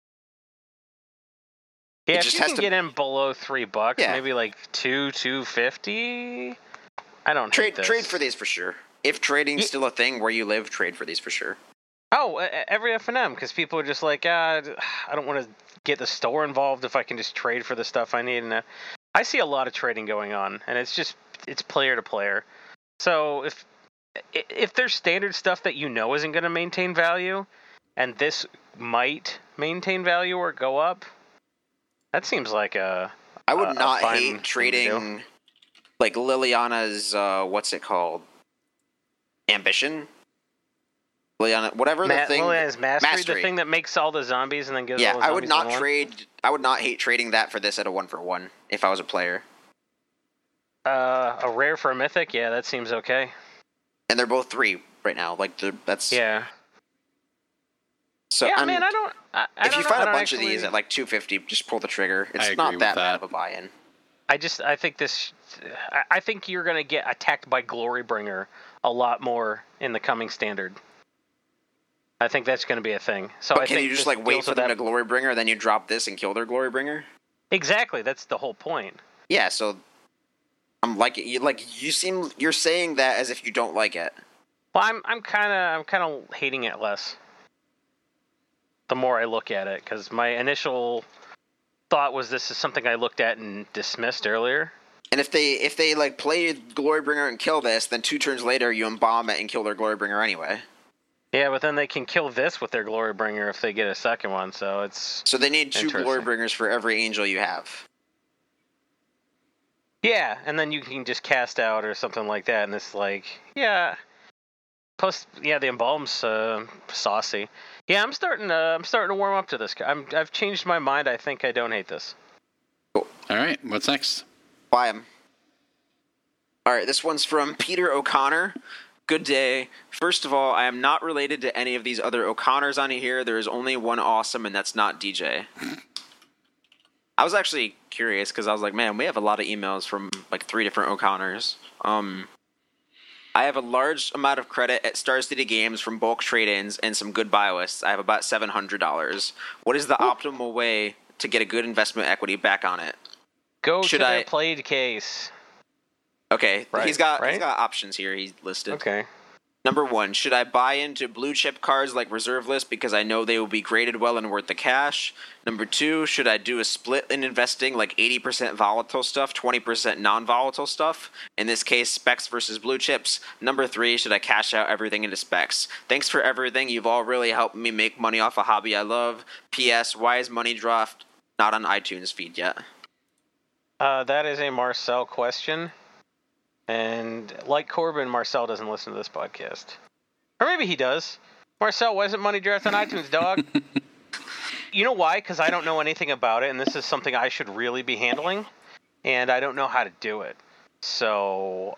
Yeah, It if just you has can to- get in below $3, Yeah. maybe like $2.50. I don't hate this. Trade for these for sure. If trading's Ye- still a thing where you live, trade for these for sure. Oh, every F&M, because people are just like, I don't want to get the store involved if I can just trade for the stuff I need. And I see a lot of trading going on, and it's player to player. So if there's standard stuff that you know isn't going to maintain value, and this might maintain value or go up, that seems like I would not fine hate thing to trading like Liliana's what's it called? Ambition? Liliana, whatever the thing. Liliana's Mastery, Mastery. the thing that makes all the zombies and then gives Yeah, all the I would zombies not 1-1. trade. I would not hate trading that for this at a 1-for-1 if I was a player. A rare for a mythic, yeah, that seems okay. And they're both 3 right now. Like that's Yeah. So Yeah, I'm- man, I don't. if you know, find I a don't bunch of actually- these at like 250, just pull the trigger. I It's agree not with that bad that. of a buy-in. I think this. I think you're gonna get attacked by Glorybringer a lot more in the coming standard. I think that's gonna be a thing. So But I can think you just this like wait deals for with them that. to Glorybringer, then you drop this and kill their Glorybringer? Exactly, that's the whole point. Yeah. So I'm you're saying that as if you don't like it. Well, I'm kind of hating it less. The more I look at it, because my initial thought was this is something I looked at and dismissed earlier. And if they like play Glorybringer and kill this, then 2 turns later you embalm it and kill their Glorybringer anyway. Yeah, but then they can kill this with their Glorybringer if they get a second one, so it's... So they need 2 Interesting. Glorybringers for every angel you have. Yeah, and then you can just cast out or something like that, and it's like, yeah. Plus, yeah, the embalm's saucy. Yeah, I'm starting to warm up to this. I've changed my mind. I think I don't hate this. All right, what's next? Buy them. All right, this one's from Peter O'Connor. Good day. First of all, I am not related to any of these other O'Connors on here. There is only one awesome, and that's not DJ. I was actually curious because I was like, man, we have a lot of emails from like 3 different O'Connors. I have a large amount of credit at Star City Games from bulk trade-ins and some good buy lists. I have about $700. What is the optimal way to get a good investment equity back on it? Go Should to their I- played case. Okay, Right, he's got right? options here. He's listed. Okay. Number 1, should I buy into blue chip cards like Reserve List because I know they will be graded well and worth the cash? Number 2, should I do a split in investing like 80% volatile stuff, 20% non-volatile stuff? In this case, specs versus blue chips. Number 3, should I cash out everything into specs? Thanks for everything. You've all really helped me make money off a hobby I love. P.S. Why is Money Draft not on iTunes feed yet? That is a Marcel question. And like Corbin, Marcel doesn't listen to this podcast. Or maybe he does. Marcel, why isn't Money Draft on iTunes, dog? You know why? Because I don't know anything about it, and this is something I should really be handling, and I don't know how to do it. So,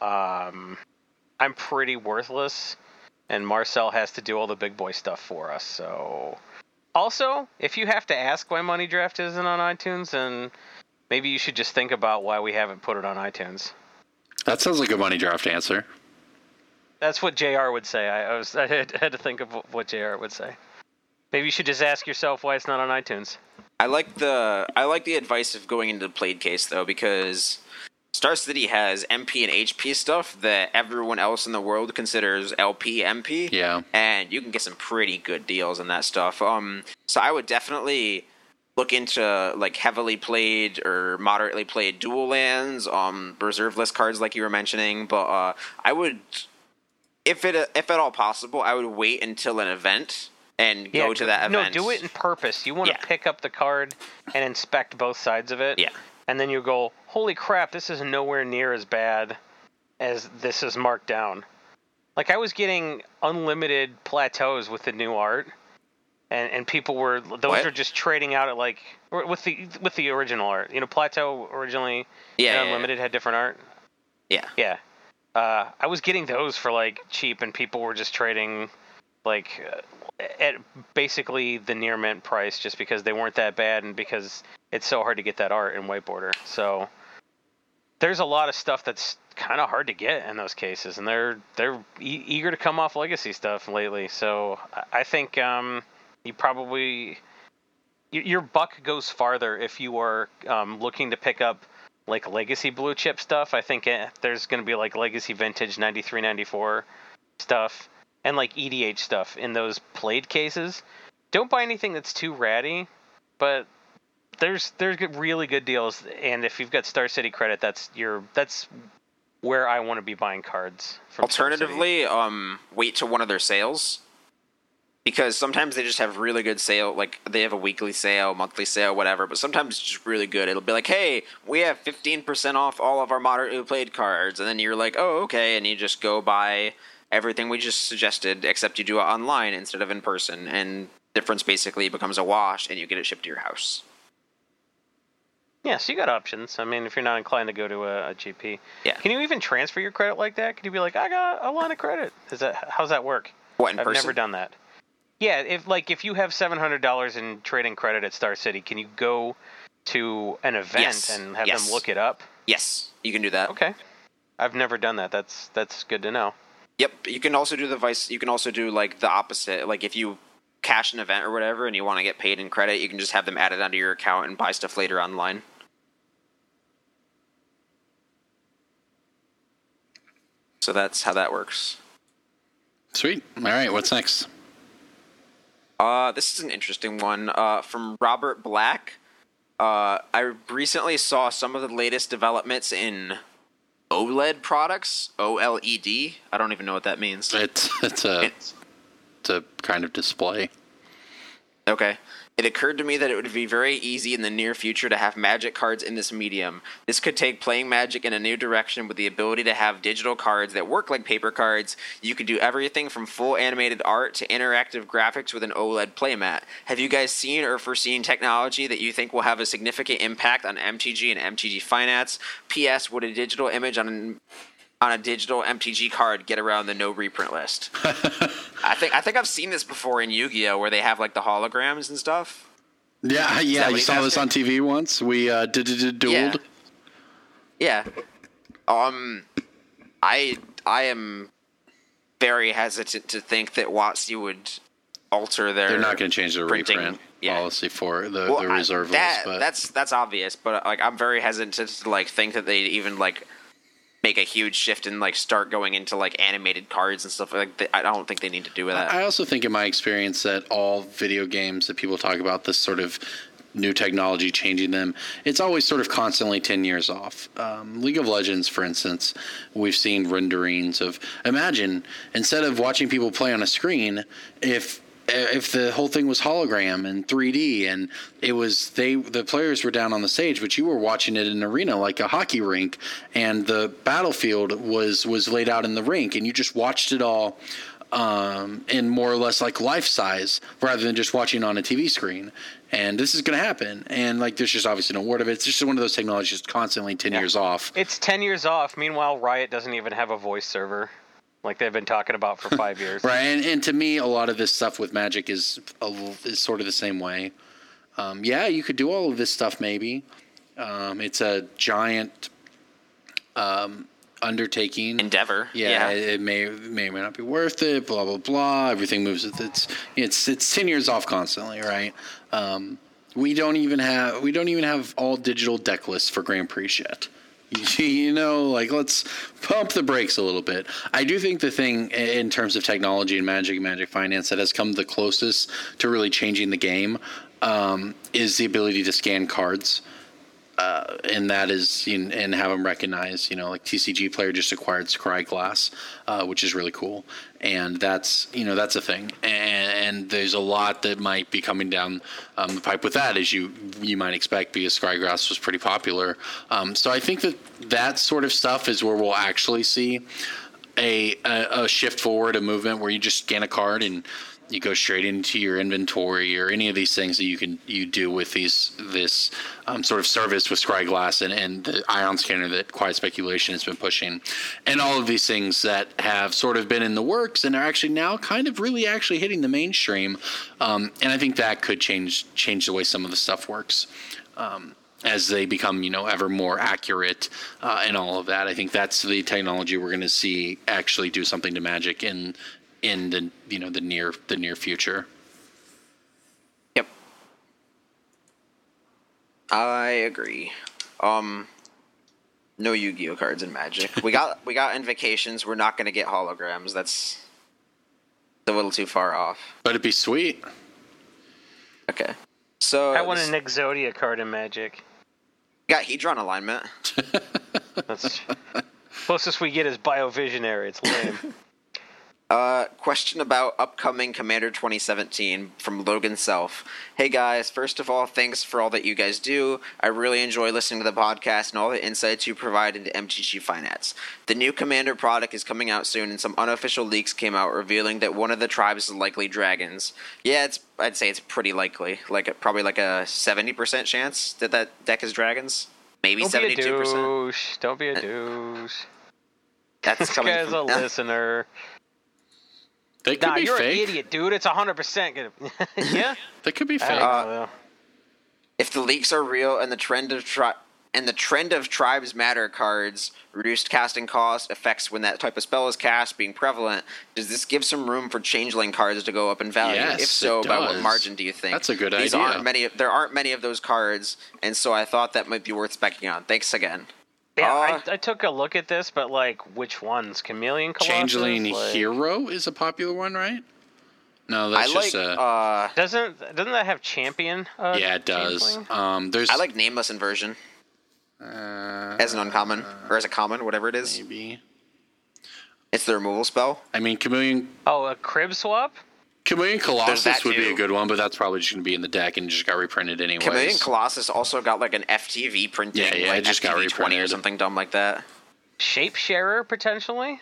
I'm pretty worthless, and Marcel has to do all the big boy stuff for us, so... Also, if you have to ask why Money Draft isn't on iTunes, then maybe you should just think about why we haven't put it on iTunes. That sounds like a money draft answer. That's what JR would say. I had to think of what JR would say. Maybe you should just ask yourself why it's not on iTunes. I like the advice of going into the played case though, because Star City has MP and HP stuff that everyone else in the world considers LP MP. Yeah. And you can get some pretty good deals on that stuff. So I would definitely look into like heavily played or moderately played dual lands, reserve list cards like you were mentioning. But I would, if at all possible, I would wait until an event and go to that event. No, do it in purpose. You want to Yeah. pick up the card and inspect both sides of it. Yeah. And then you go, holy crap, this is nowhere near as bad as this is marked down. Like, I was getting unlimited plateaus with the new art, and people were, those What? are just trading out at, like, with the original art. You know, Plateau originally Yeah, and yeah, yeah. Unlimited had different art. Yeah. Yeah. I was getting those for, like, cheap, and people were just trading, like, at basically the near mint price just because they weren't that bad and because it's so hard to get that art in White Border. So there's a lot of stuff that's kind of hard to get in those cases, and they're eager to come off Legacy stuff lately. So I think you probably your buck goes farther if you are looking to pick up like Legacy blue chip stuff. I think there's going to be like Legacy Vintage 93, 94 stuff and like EDH stuff in those played cases. Don't buy anything that's too ratty, but there's really good deals, and if you've got Star City credit, that's where I want to be buying cards from. Alternatively, wait till one of their sales, because sometimes they just have really good sale, like they have a weekly sale, monthly sale, whatever, but sometimes it's just really good. It'll be like, hey, we have 15% off all of our moderately played cards, and then you're like, oh, okay, and you just go buy everything we just suggested, except you do it online instead of in person, and difference basically becomes a wash, and you get it shipped to your house. Yeah, so you got options. I mean, if you're not inclined to go to a GP. Yeah. Can you even transfer your credit like that? Can you be like, I got a line of credit? How's that work? What, in I've person? never done that. Yeah, if you have $700 in trading credit at Star City, can you go to an event and have them look it up? Yes, you can do that. Okay. I've never done that. That's good to know. Yep, you can also do you can also do like the opposite. Like if you cash an event or whatever and you want to get paid in credit, you can just have them added onto your account and buy stuff later online. So that's how that works. Sweet. All right, what's next? This is an interesting one from Robert Black. I recently saw some of the latest developments in OLED products. OLED. I don't even know what that means. It's a kind of display. Okay. It occurred to me that it would be very easy in the near future to have Magic cards in this medium. This could take playing Magic in a new direction with the ability to have digital cards that work like paper cards. You could do everything from full animated art to interactive graphics with an OLED playmat. Have you guys seen or foreseen technology that you think will have a significant impact on MTG and MTG Finance? P.S. Would a digital image on a digital MTG card get around the no reprint list? I think I've seen this before in Yu-Gi-Oh, where they have like the holograms and stuff. Yeah. You saw this on TV once. We dueled. Yeah. I am very hesitant to think that WotC would alter their. They're not going to change their printing reprint policy for the reserve list. But that's obvious. But like, I'm very hesitant to like think that they even like make a huge shift and like start going into like animated cards and stuff like that. I don't think they need to do that. I also think in my experience that all video games that people talk about this sort of new technology changing them, it's always sort of constantly 10 years off. League of Legends, for instance, we've seen renderings of, imagine, instead of watching people play on a screen, if the whole thing was hologram and 3D and it was the players were down on the stage, but you were watching it in an arena like a hockey rink, and the battlefield was laid out in the rink, and you just watched it all in more or less like life size rather than just watching on a TV screen. And this is going to happen. And like, there's just obviously no word of it. It's just one of those technologies just constantly 10 years off. It's 10 years off. Meanwhile, Riot doesn't even have a voice server like they've been talking about for 5 years. Right. And to me, a lot of this stuff with Magic is sort of the same way. You could do all of this stuff maybe. It's a giant undertaking. Endeavor. Yeah. It may or may not be worth it, blah, blah, blah. Everything moves. It's 10 years off constantly, right? We don't even have all digital deck lists for Grand Prix yet. Let's pump the brakes a little bit. I do think the thing in terms of technology and Magic Finance that has come the closest to really changing the game is the ability to scan cards. And that is, and have them recognized, like TCG Player just acquired Scry Glass, which is really cool. And that's a thing. And there's a lot that might be coming down the pipe with that, as you might expect, because Scry Glass was pretty popular. So I think that sort of stuff is where we'll actually see a shift forward, a movement where you just scan a card and you go straight into your inventory, or any of these things that you do with this sort of service with Scry Glass and the Ion Scanner that Quiet Speculation has been pushing, and all of these things that have sort of been in the works and are actually now kind of really actually hitting the mainstream. And I think that could change the way some of the stuff works. as they become, ever more accurate and all of that. I think that's the technology we're going to see actually do something to Magic in the the near future. Yep, I agree. No Yu-Gi-Oh cards in Magic. We got Invocations. We're not going to get holograms. That's a little too far off. But it'd be sweet. Okay, so I want an Exodia card in Magic. got Hedron alignment. That's closest we get is Biovisionary. It's lame. Question about upcoming Commander 2017 from Logan Self. Hey guys, first of all, thanks for all that you guys do. I really enjoy listening to the podcast and all the insights you provide into MTG Finance. The new Commander product is coming out soon, and some unofficial leaks came out revealing that one of the tribes is likely dragons. Yeah, I'd say it's pretty likely. Probably like a 70% chance that deck is dragons. Maybe 72%. Don't be a douche. Don't be a douche. That's This coming guy's from a listener. They could be you're fake. an idiot, dude. It's 100% gonna. Yeah. They could be I fake. don't know. If the leaks are real and the trend of Tribes Matter cards, reduced casting cost, effects when that type of spell is cast being prevalent, does this give some room for changeling cards to go up in value? Yes, if so, it by what does. margin do you think? That's a good These idea. There aren't many of those cards, and so I thought that might be worth specking on. Thanks again. Yeah, I took a look at this, but which ones? Chameleon Colossus? Changeling Hero is a popular one, right? No, I that's like. just a. Doesn't that have Champion? Yeah, it does. Changeling? There's. I like Nameless Inversion as an uncommon or as a common, whatever it is. Maybe. It's the removal spell. I mean, Chameleon Oh, a Crib Swap? Colossus that would be too. a good one, but that's probably just going to be in the deck and just got reprinted anyways. Chameleon Colossus also got like an FTV printing, Yeah, like it just got FTV 20 or reprinted. something dumb like that. Shapesharer, potentially?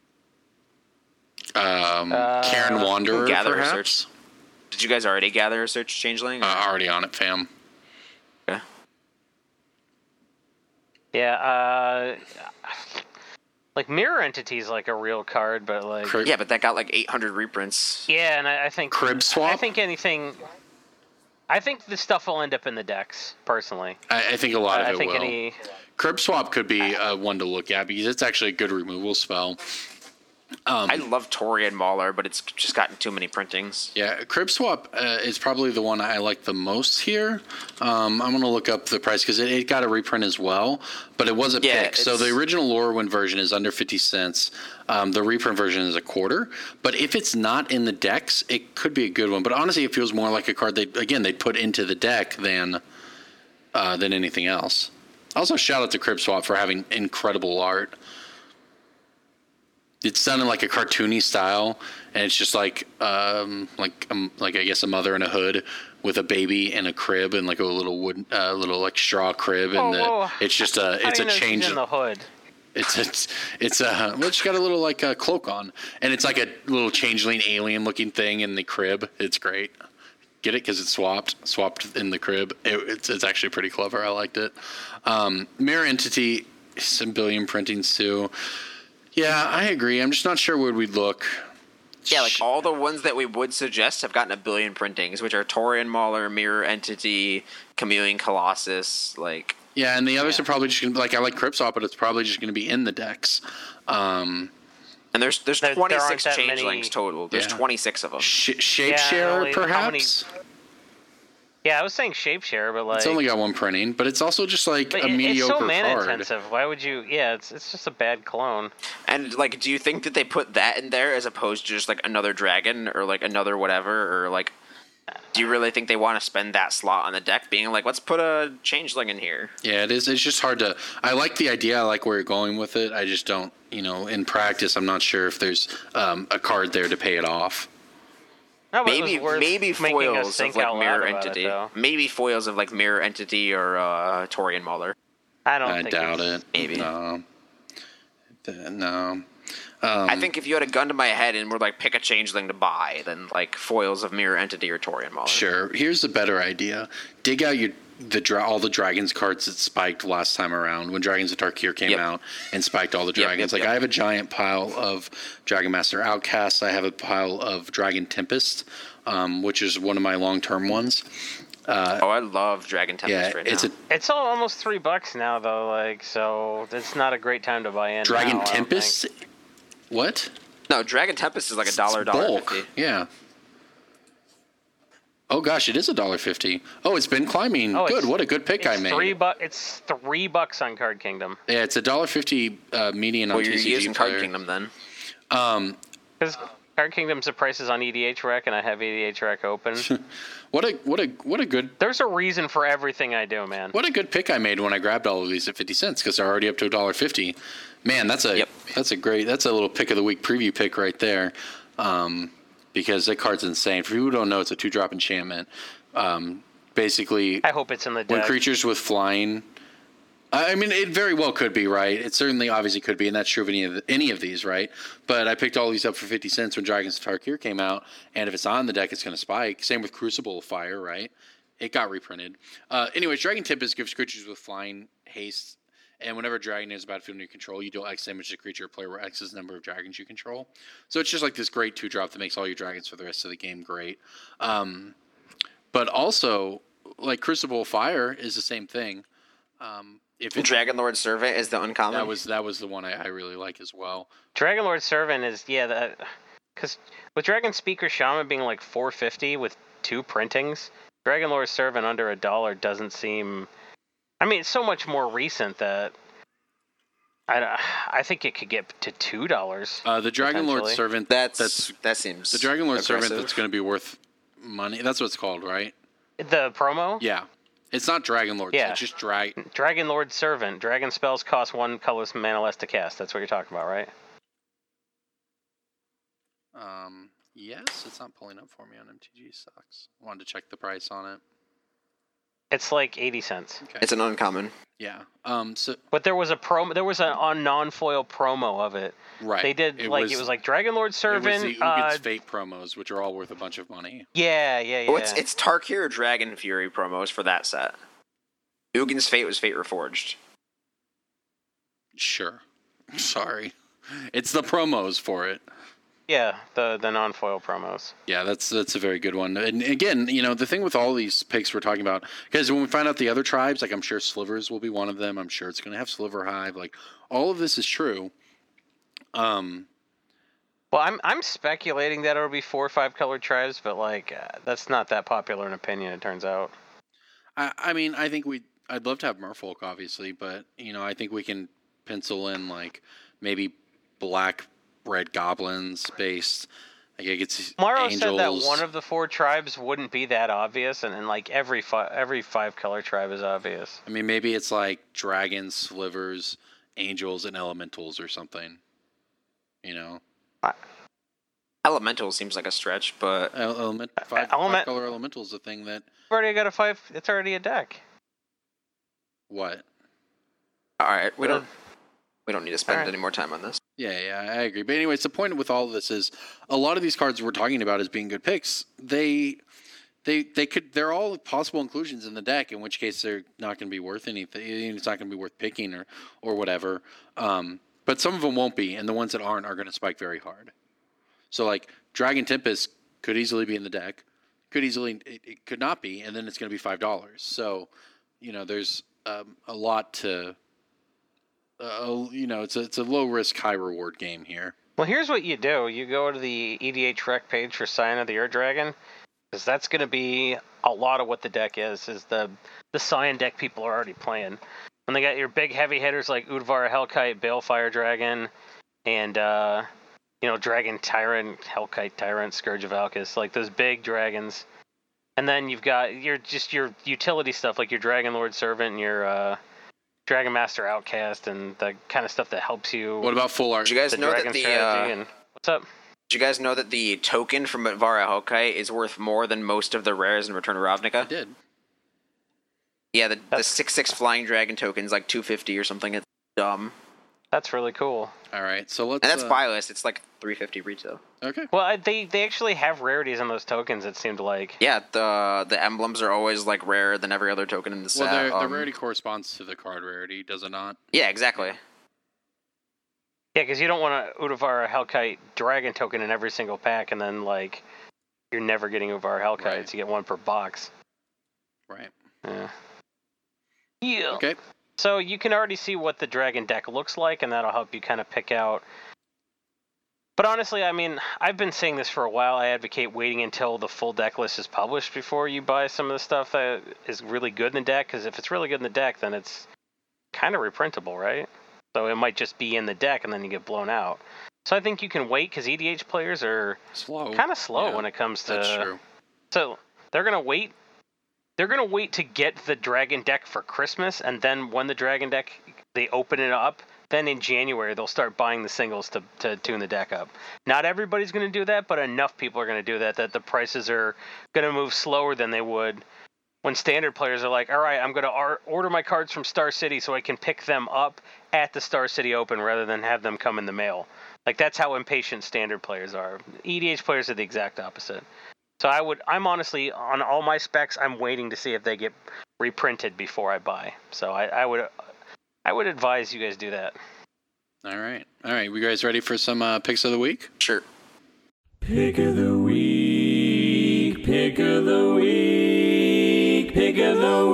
Karen Wanderer, Gather perhaps. Research. Did you guys already gather a search changeling? Already on it, fam. Okay. Yeah, Mirror Entity is like a real card, but Yeah, but that got like 800 reprints. yeah, and I think Crib Swap? I think this stuff will end up in the decks, personally. I think a lot of I it think will. Crib Swap could be one to look at because it's actually a good removal spell. I love Tori and Mauler, but it's just gotten too many printings. Yeah, Crib Swap is probably the one I like the most here. I'm going to look up the price because it got a reprint as well, but it was a pick. So the original Lorwyn version is under 50 cents. The reprint version is a quarter. But if it's not in the decks, it could be a good one. But honestly, it feels more like a card they'd put into the deck than anything else. Also, shout out to Crib Swap for having incredible art. It's done in like a cartoony style, and it's just like I guess a mother in a hood with a baby in a crib and like a little wood, little like straw crib, and it's just a change in the hood. It's she's got a little like a cloak on, and it's like a little changeling alien looking thing in the crib. It's great. Get it because it's swapped in the crib. It's actually pretty clever. I liked it. Mirror Entity, some billion printings too. Yeah, I agree. I'm just not sure where we'd look. Yeah, like all the ones that we would suggest have gotten a billion printings, which are Torian Mauler, Mirror Entity, Chameleon Colossus, like. Yeah, and the others are probably just going to be, I like Crib Swap, but it's probably just going to be in the decks. And there's There 26 aren't that changelings many- total. There's Yeah. 26 of them. Shapesharer, how perhaps? Yeah, I was saying Shapeshare, but It's only got one printing, but it's also just like a mediocre it's so mana card. intensive. Why would you? Yeah, it's just a bad clone. And like, do you think that they put that in there as opposed to just like another dragon or like another whatever, or like, do you really think they want to spend that slot on the deck, being like, let's put a changeling in here? Yeah, it is. It's just hard to. I like the idea. I like where you're going with it. I just don't. In practice, I'm not sure if there's a card there to pay it off. No, but it was worth Maybe making us foils of think like out loud Mirror about Entity. It, though. Maybe foils of like Mirror Entity or Torian Mauler. I I doubt it. Maybe. No. No. I think if you had a gun to my head and were like, pick a changeling to buy, then like foils of Mirror Entity or Torian Mauler. Sure. Here's a better idea. Dig out all the Dragons cards that spiked last time around when Dragons of Tarkir came out and spiked all the Dragons. I have a giant pile of Dragon Master Outcasts. I have a pile of Dragon Tempest, which is one of my long-term ones. I love Dragon Tempest right now. It's almost $3 now though, like, so it's not a great time to buy in. Dragon now, Tempest. What? No, Dragon Tempest is like $1, bulk. $1.50. Yeah. Oh gosh, it is $1.50. Oh, it's been climbing. Good. What a good pick I made. It's $3 on Card Kingdom. Yeah, it's $1.50 median on TCG you're using Player. Card Kingdom then. Because Card Kingdom's the prices on EDH Rec, and I have EDH Rec open. What a good. There's a reason for everything I do, man. What a good pick I made when I grabbed all of these at 50 cents because they're already up to $1.50. Man, that's a little pick of the week preview pick right there. Because that card's insane. For people who don't know, it's a 2-drop enchantment. Basically, I hope it's in the deck. When creatures with flying, I mean, it very well could be, right? It certainly obviously could be, and that's true of any of these, right? But I picked all these up for 50 cents when Dragons of Tarkir came out, and if it's on the deck, it's going to spike. Same with Crucible of Fire, right? It got reprinted. Anyways, Dragon Tempest gives creatures with flying haste. And whenever a dragon is battlefield under your control, you deal X damage to the creature or player where X is the number of dragons you control. So it's just like this great 2-drop that makes all your dragons for the rest of the game great. But also, like Crucible of Fire is the same thing. Dragon Lord Servant is the uncommon. That was the one I really like as well. Dragon Lord Servant is because with Dragon Speaker Shaman being like $4.50 with 2 printings, Dragon Lord Servant under $1 doesn't seem. I mean, it's so much more recent that I think it could get to $2. The Dragon Lord Servant. That seems the Dragon Lord aggressive. Servant that's going to be worth money. That's what it's called, right? The promo. Yeah, it's not Dragon Lord. Yeah, it's just Dragon Lord Servant. Dragon spells cost 1 colorless mana less to cast. That's what you're talking about, right? Yes, it's not pulling up for me on MTG. Sucks. Wanted to check the price on it. It's like 80 cents. Okay. It's an uncommon. Yeah. But there was a promo. There was a non-foil promo of it. Right. They did it was like Dragon Lord Servant. It was the Uggin's Fate promos, which are all worth a bunch of money. Yeah. Oh, it's Tarkir Dragon Fury promos for that set. Uggin's Fate was Fate Reforged. Sure. Sorry. It's the promos for it. Yeah, the non-foil promos. Yeah, that's a very good one. And again, the thing with all these picks we're talking about, because when we find out the other tribes, like I'm sure Slivers will be one of them. I'm sure it's going to have Sliver Hive. Like all of this is true. Well, I'm speculating that it'll be 4 or 5 colored tribes, but like that's not that popular an opinion. It turns out. I mean, I think I'd love to have Merfolk, obviously, but I think we can pencil in like maybe black. Red goblins based. Like it's Morrow angels. said that one of the 4 tribes wouldn't be that obvious, and like every 5 color tribe is obvious. I mean, maybe it's like dragons, slivers, angels, and elementals or something. Elemental seems like a stretch, but five color elemental is a thing that. We've already got a 5. It's already a deck. What? All right, we don't need to spend any more time on this. Yeah, I agree. But anyways, the point with all of this is a lot of these cards we're talking about as being good picks. They're all possible inclusions in the deck, in which case they're not going to be worth anything. It's not going to be worth picking or whatever. But some of them won't be, and the ones that aren't are going to spike very hard. So like Dragon Tempest could easily be in the deck. It could not be, and then it's going to be $5. So, there's a lot to. It's a low risk, high reward game here. Well, here's what you do: you go to the EDH Rec page for Scion of the Ur Dragon, because that's going to be a lot of what the deck is the Scion deck people are already playing. When they got your big heavy hitters like Udvar Hellkite, Balefire Dragon, and Dragon Tyrant, Hellkite Tyrant, Scourge of Alkus, like those big dragons. And then you've got your utility stuff like your Dragon Lord Servant and your Dragon Master Outcast and the kind of stuff that helps you. What about full art? Did you guys know that what's up? Did you guys know that the token from Vara Hellkite is worth more than most of the rares in Return of Ravnica? I did. Yeah, the 6/6 flying dragon token's like $250 or something. It's dumb. That's really cool. All right, so let's. And that's buy list. It's like $350 retail. Okay. Well, they actually have rarities on those tokens. It seemed like. Yeah, the emblems are always like rarer than every other token in the set. Well, the rarity corresponds to the card rarity, does it not? Yeah, exactly. Yeah, because you don't want a Udvar Hellkite dragon token in every single pack, and then like you're never getting Udvar Hellkites. Right. You get one per box. Right. Yeah. Okay. So you can already see what the dragon deck looks like, and that'll help you kind of pick out. But honestly, I mean, I've been saying this for a while. I advocate waiting until the full deck list is published before you buy some of the stuff that is really good in the deck, because if it's really good in the deck, then it's kind of reprintable, right? So it might just be in the deck, and then you get blown out. So I think you can wait, because EDH players are kind of slow when it comes to... That's true. So they're going to wait. They're going to wait to get the dragon deck for Christmas, and then when the dragon deck, they open it up, then in January they'll start buying the singles to tune the deck up. Not everybody's going to do that, but enough people are going to do that the prices are going to move slower than they would when standard players are like, all right, I'm going to order my cards from Star City so I can pick them up at the Star City Open rather than have them come in the mail. Like, that's how impatient standard players are. EDH players are the exact opposite. So I'm honestly, on all my specs, I'm waiting to see if they get reprinted before I buy. So I would advise you guys do that. All right. You guys ready for some picks of the week? Sure. Pick of the week. Pick of the week. Pick of the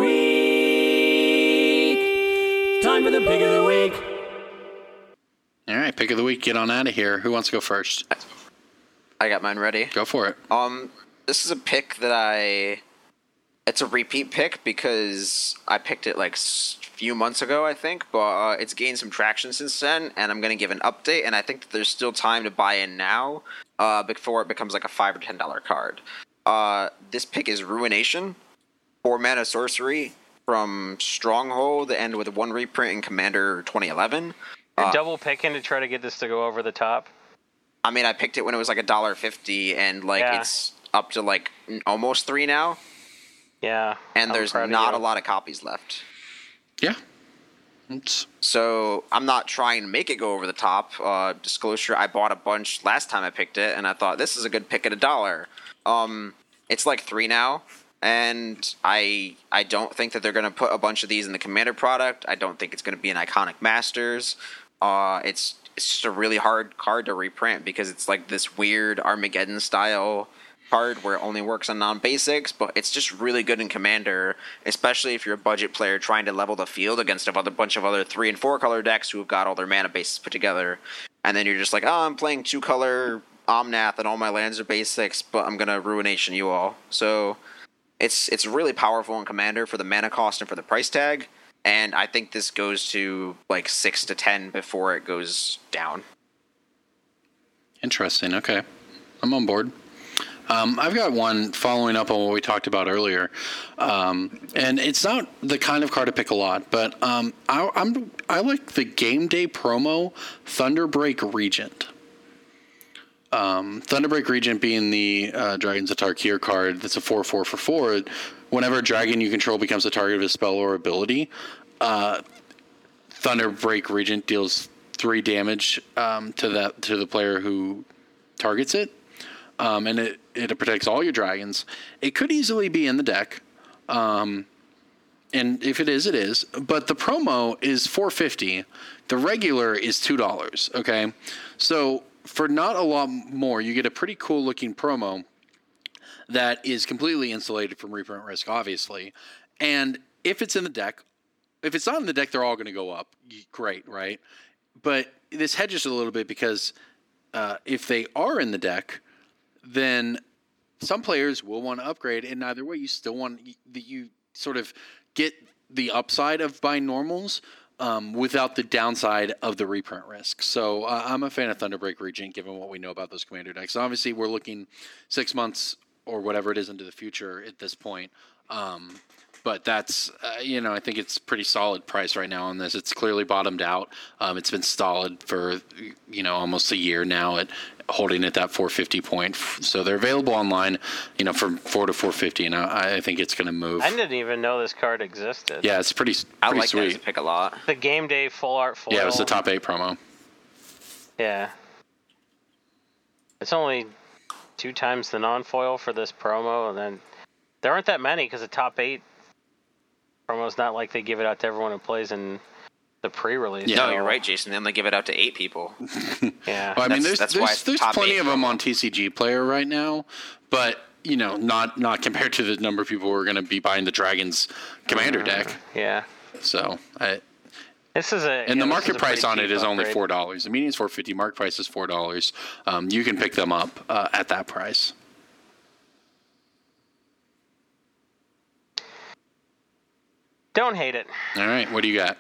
week. Time for the pick of the week. All right, pick of the week. Get on out of here. Who wants to go first? I got mine ready. Go for it. This is a pick that it's a repeat pick because I picked it like a few months ago, I think, but it's gained some traction since then, and I'm going to give an update, and I think that there's still time to buy in now before it becomes like a $5 or $10 card. This pick is Ruination, 4-mana sorcery from Stronghold, and with 1 reprint in Commander 2011. You're double picking to try to get this to go over the top? I mean, I picked it when it was like $1.50, and it's up to like almost $3 now. Yeah. And there's not a lot of copies left. Yeah. So I'm not trying to make it go over the top. Disclosure, I bought a bunch last time I picked it, and I thought this is a good pick at $1. It's like $3 now, and I don't think that they're going to put a bunch of these in the Commander product. I don't think it's going to be an Iconic Masters. It's just a really hard card to reprint because it's like this weird Armageddon style card where it only works on non-basics, but it's just really good in Commander, especially if you're a budget player trying to level the field against a bunch of other 3 and 4 color decks who have got all their mana bases put together, and then you're just like, oh, I'm playing 2 color Omnath and all my lands are basics, but I'm gonna Ruination you all. So it's really powerful in Commander for the mana cost and for the price tag, and I think this goes to like 6 to 10 before it goes down. Interesting. Okay, I'm on board. I've got one following up on what we talked about earlier, and it's not the kind of card to pick a lot, but I like the game day promo Thunderbreak Regent. Thunderbreak Regent being the Dragons of Tarkir card that's a 4/4 for 4. Whenever a dragon you control becomes a target of a spell or ability, Thunderbreak Regent deals 3 damage to the player who targets it. And it protects all your dragons. It could easily be in the deck. And if it is, it is. But the promo is $4.50. The regular is $2. Okay. So for not a lot more, you get a pretty cool looking promo that is completely insulated from reprint risk, obviously. And if it's in the deck, if it's not in the deck, they're all going to go up. Great, right? But this hedges a little bit because if they are in the deck, then some players will want to upgrade, and either way, you still want you sort of get the upside of buying normals without the downside of the reprint risk. So I'm a fan of Thunderbreak Regent, given what we know about those Commander decks. Obviously, we're looking 6 months or whatever it is into the future at this point. But that's, I think it's pretty solid price right now on this. It's clearly bottomed out. It's been solid for, almost a year now at holding at that 450 point. So they're available online, from 4 to 450, and I think it's going to move. I didn't even know this card existed. Yeah, it's pretty I like sweet. that as a pick a lot. The game day full art foil. Yeah, it was the top 8 promo. Yeah. It's only 2 times the non-foil for this promo, and then there aren't that many because the top 8 promo's not like they give it out to everyone who plays in the pre-release. Yeah. No, you're right, Jason. They only give it out to 8 people. Yeah. Well, I mean, That's there's plenty of them on TCG Player right now, but not compared to the number of people who are going to be buying the Dragons Commander deck. Yeah. So This is the market price on it is only upgrade. $4. The median is $4.50. Market price is $4. You can pick them up at that price. Don't hate it. All right, what do you got?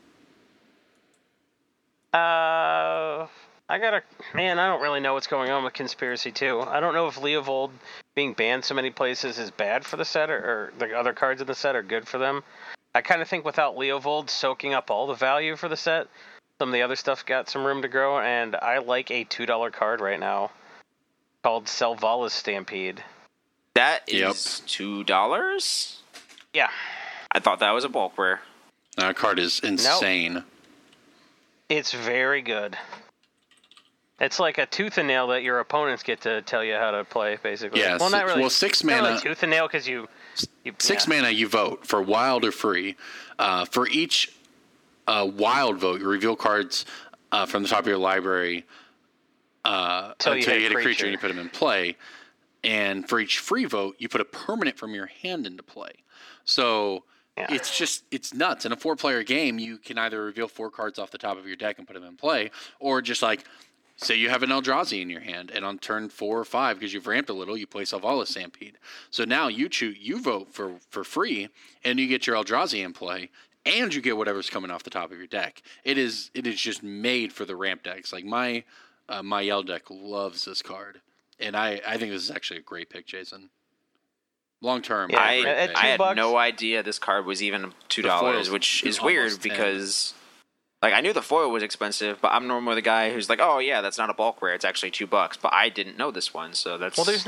I don't really know what's going on with Conspiracy 2. I don't know if Leovold being banned so many places is bad for the set or the other cards in the set are good for them. I kind of think without Leovold soaking up all the value for the set, some of the other stuff got some room to grow, and I like a $2 card right now called Selvalis Stampede. That is $2? Yeah. I thought that was a bulk rare. That card is insane. Nope. It's very good. It's like a tooth and nail that your opponents get to tell you how to play, basically. Yes. Well, not really. Well, 6 mana. Not really tooth and nail because you 6 mana, you vote for wild or free. For each wild vote, you reveal cards from the top of your library until you hit a creature and you put them in play. And for each free vote, you put a permanent from your hand into play. So it's nuts. In a 4-player game, you can either reveal 4 cards off the top of your deck and put them in play, or just like, say you have an Eldrazi in your hand, and on turn 4 or 5, because you've ramped a little, you play Selvalis Stampede. So now you vote for free, and you get your Eldrazi in play, and you get whatever's coming off the top of your deck. It is just made for the ramp decks. Like my Yell deck loves this card, and I think this is actually a great pick, Jason. Long term, yeah, I had no idea this card was even $2, which is weird because, like, I knew the foil was expensive, but I'm normally the guy who's like, oh yeah, that's not a bulk rare, it's actually $2. But I didn't know this one, so that's there's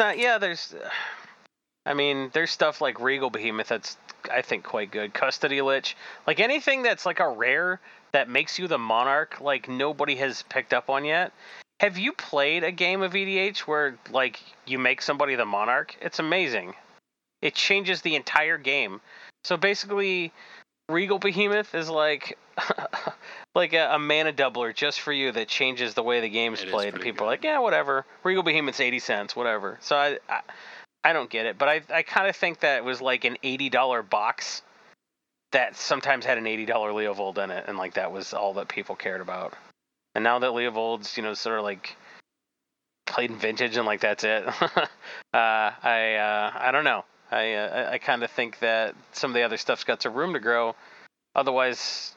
stuff like Regal Behemoth that's I think quite good. Custody Lich, like anything that's like a rare that makes you the Monarch, like nobody has picked up on yet. Have you played a game of EDH where like you make somebody the Monarch? It's amazing. It changes the entire game. So basically, Regal Behemoth is like like a mana doubler just for you that changes the way the game's played. And people are like, yeah, whatever. Regal Behemoth's 80 cents, whatever. So I don't get it. But I kind of think that it was like an $80 box that sometimes had an $80 Leovold in it. And like that was all that people cared about. And now that Leovold's, sort of like played in Vintage and like that's it. I don't know. I kind of think that some of the other stuff's got some room to grow. Otherwise,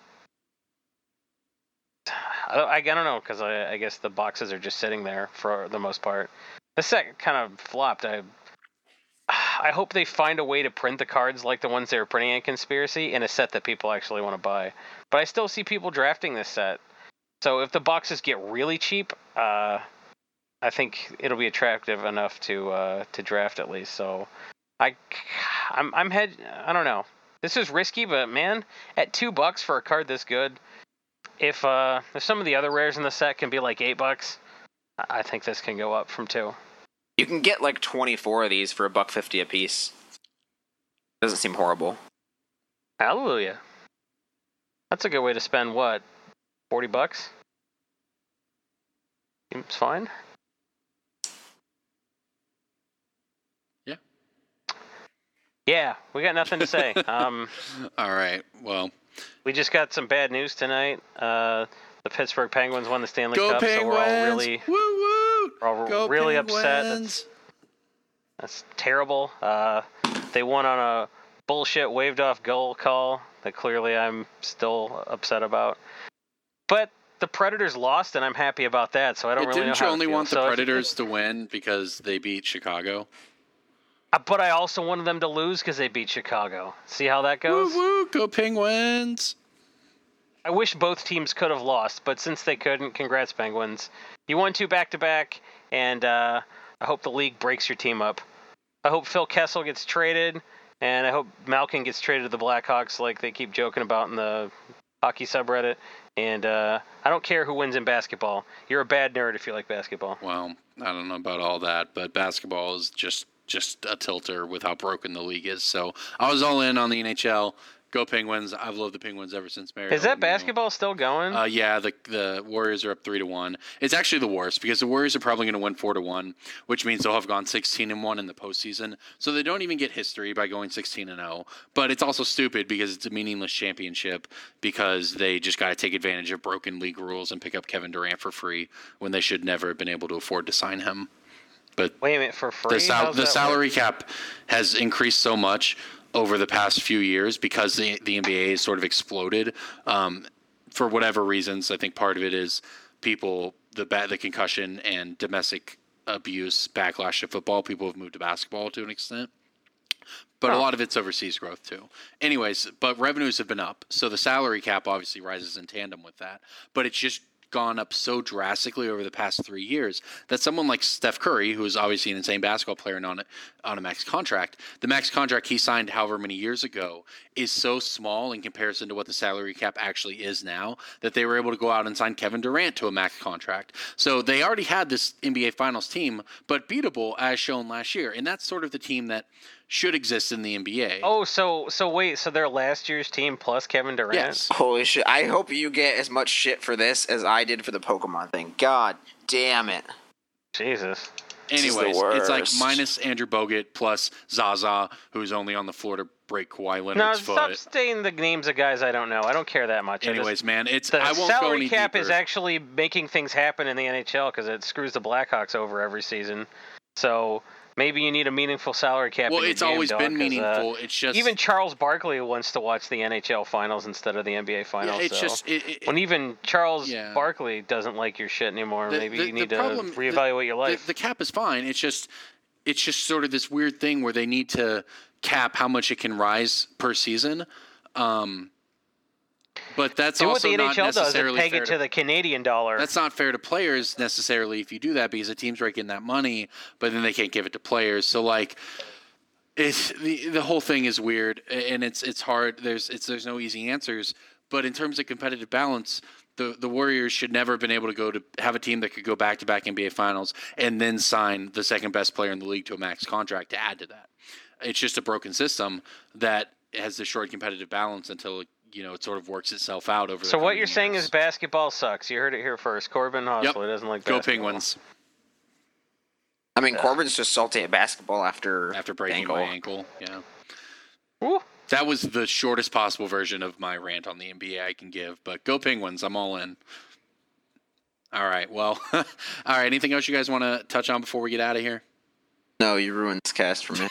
I don't know, because I guess the boxes are just sitting there for the most part. The set kind of flopped. I hope they find a way to print the cards like the ones they were printing in Conspiracy in a set that people actually want to buy. But I still see people drafting this set. So if the boxes get really cheap, I think it'll be attractive enough to draft at least. So I don't know. This is risky, but man, at $2 for a card this good, if some of the other rares in the set can be like $8, I think this can go up from 2. You can get like 24 of these for $1.50 a piece. Doesn't seem horrible. Hallelujah. That's a good way to spend what? $40? Seems fine. Yeah, we got nothing to say. All right. Well, we just got some bad news tonight. The Pittsburgh Penguins won the Stanley Go Cup, Penguins! so we're all really upset. Penguins! That's terrible. They won on a bullshit waved off goal call that clearly I'm still upset about. But the Predators lost, and I'm happy about that. So I don't really know how to feel. Didn't you only want the Predators to win because they beat Chicago? But I also wanted them to lose because they beat Chicago. See how that goes? Woo woo! Go Penguins! I wish both teams could have lost, but since they couldn't, congrats Penguins. You won 2 back-to-back, and I hope the league breaks your team up. I hope Phil Kessel gets traded, and I hope Malkin gets traded to the Blackhawks like they keep joking about in the hockey subreddit. And I don't care who wins in basketball. You're a bad nerd if you like basketball. Well, I don't know about all that, but basketball is just a tilter with how broken the league is. So I was all in on the NHL. Go Penguins. I've loved the Penguins ever since Mario. Is that Lemieux. basketball still going? Yeah, the Warriors are up 3-1. It's actually the worst because the Warriors are probably going to win 4-1, which means they'll have gone 16-1 in the postseason. So they don't even get history by going 16-0. But it's also stupid because it's a meaningless championship because they just got to take advantage of broken league rules and pick up Kevin Durant for free when they should never have been able to afford to sign him. But Wait a minute, for free? the salary cap has increased so much over the past few years because the NBA has sort of exploded for whatever reasons. I think part of it is people, the concussion and domestic abuse backlash to football. People have moved to basketball to an extent. But a lot of it's overseas growth too. Anyways, but revenues have been up. So the salary cap obviously rises in tandem with that. But it's just gone up so drastically over the past 3 years that someone like Steph Curry, who is obviously an insane basketball player and on a max contract, the max contract he signed however many years ago is so small in comparison to what the salary cap actually is now that they were able to go out and sign Kevin Durant to a max contract. So they already had this NBA Finals team, but beatable as shown last year. And that's sort of the team that should exist in the NBA. Oh, so wait, so they're last year's team plus Kevin Durant? Yes. Holy shit. I hope you get as much shit for this as I did for the Pokemon thing. God damn it. Jesus. Anyways, the it's like worst. minus Andrew Bogut plus Zaza, who's only on the floor to break Kawhi No, Leonard's stop foot. saying the names of guys I don't know. I don't care that much. Anyways, man, it's The I won't go salary any cap deeper. is actually making things happen in the NHL because it screws the Blackhawks over every season. So maybe you need a meaningful salary cap. Well, in your it's game, always dog, been 'cause, meaningful. It's just even Charles Barkley wants to watch the NHL finals instead of the NBA finals. it's so just when even Charles Yeah. Barkley doesn't like your shit anymore, maybe you need to problem- reevaluate your life. The cap is fine. It's just sort of this weird thing where they need to cap how much it can rise per season. But that's Do what also the not NHL does and necessarily peg fair it to the Canadian dollar. That's not fair to players necessarily if you do that because the team's raking that money, but then they can't give it to players. So like, it's the whole thing is weird and it's hard. There's no easy answers. But in terms of competitive balance, the Warriors should never have been able to go to have a team that could go back to back NBA Finals and then sign the second best player in the league to a max contract to add to that. It's just a broken system that has destroyed competitive balance until it sort of works itself out over. So the what coming you're saying years. is basketball sucks. You heard it here first. Corbin Hosler doesn't like Go basketball. Penguins I mean, Corbin's just salty at basketball after breaking ankle. my ankle. Yeah. Woo. That was the shortest possible version of my rant on the NBA I can give, but go Penguins. I'm all in. All right. Well, all right. Anything else you guys want to touch on before we get out of here? No, you ruined this cast for me.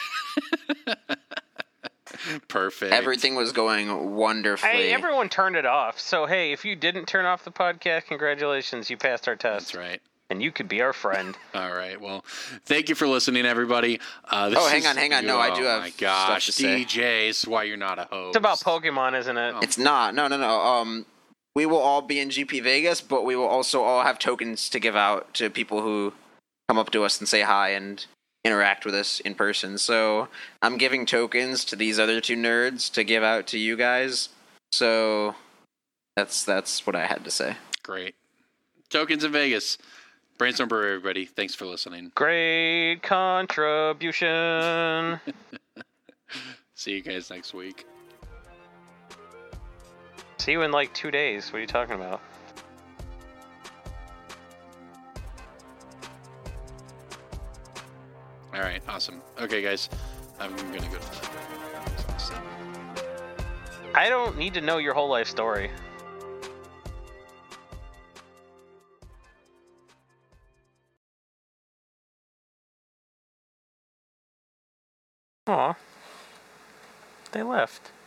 Perfect. Everything was going wonderfully. Hey, everyone turned it off. So, hey, if you didn't turn off the podcast, congratulations. You passed our test. That's right. And you could be our friend. All right. Well, thank you for listening, everybody. Hang on. No, I do have Oh, my gosh. stuff to say. DJ, this is why you're not a host. It's about Pokemon, isn't it? It's not. No. We will all be in GP Vegas, but we will also all have tokens to give out to people who come up to us and say hi and interact with us in person. So I'm giving tokens to these other two nerds to give out to you guys. So that's what I had to say. Great. Tokens in Vegas. Brainstorm Brewery, everybody. Thanks for listening. Great contribution. See you guys next week. See you in like 2 days. What are you talking about? All right. Awesome. Okay, guys. I'm going to go to the... I don't need to know your whole life story. Aw. They left.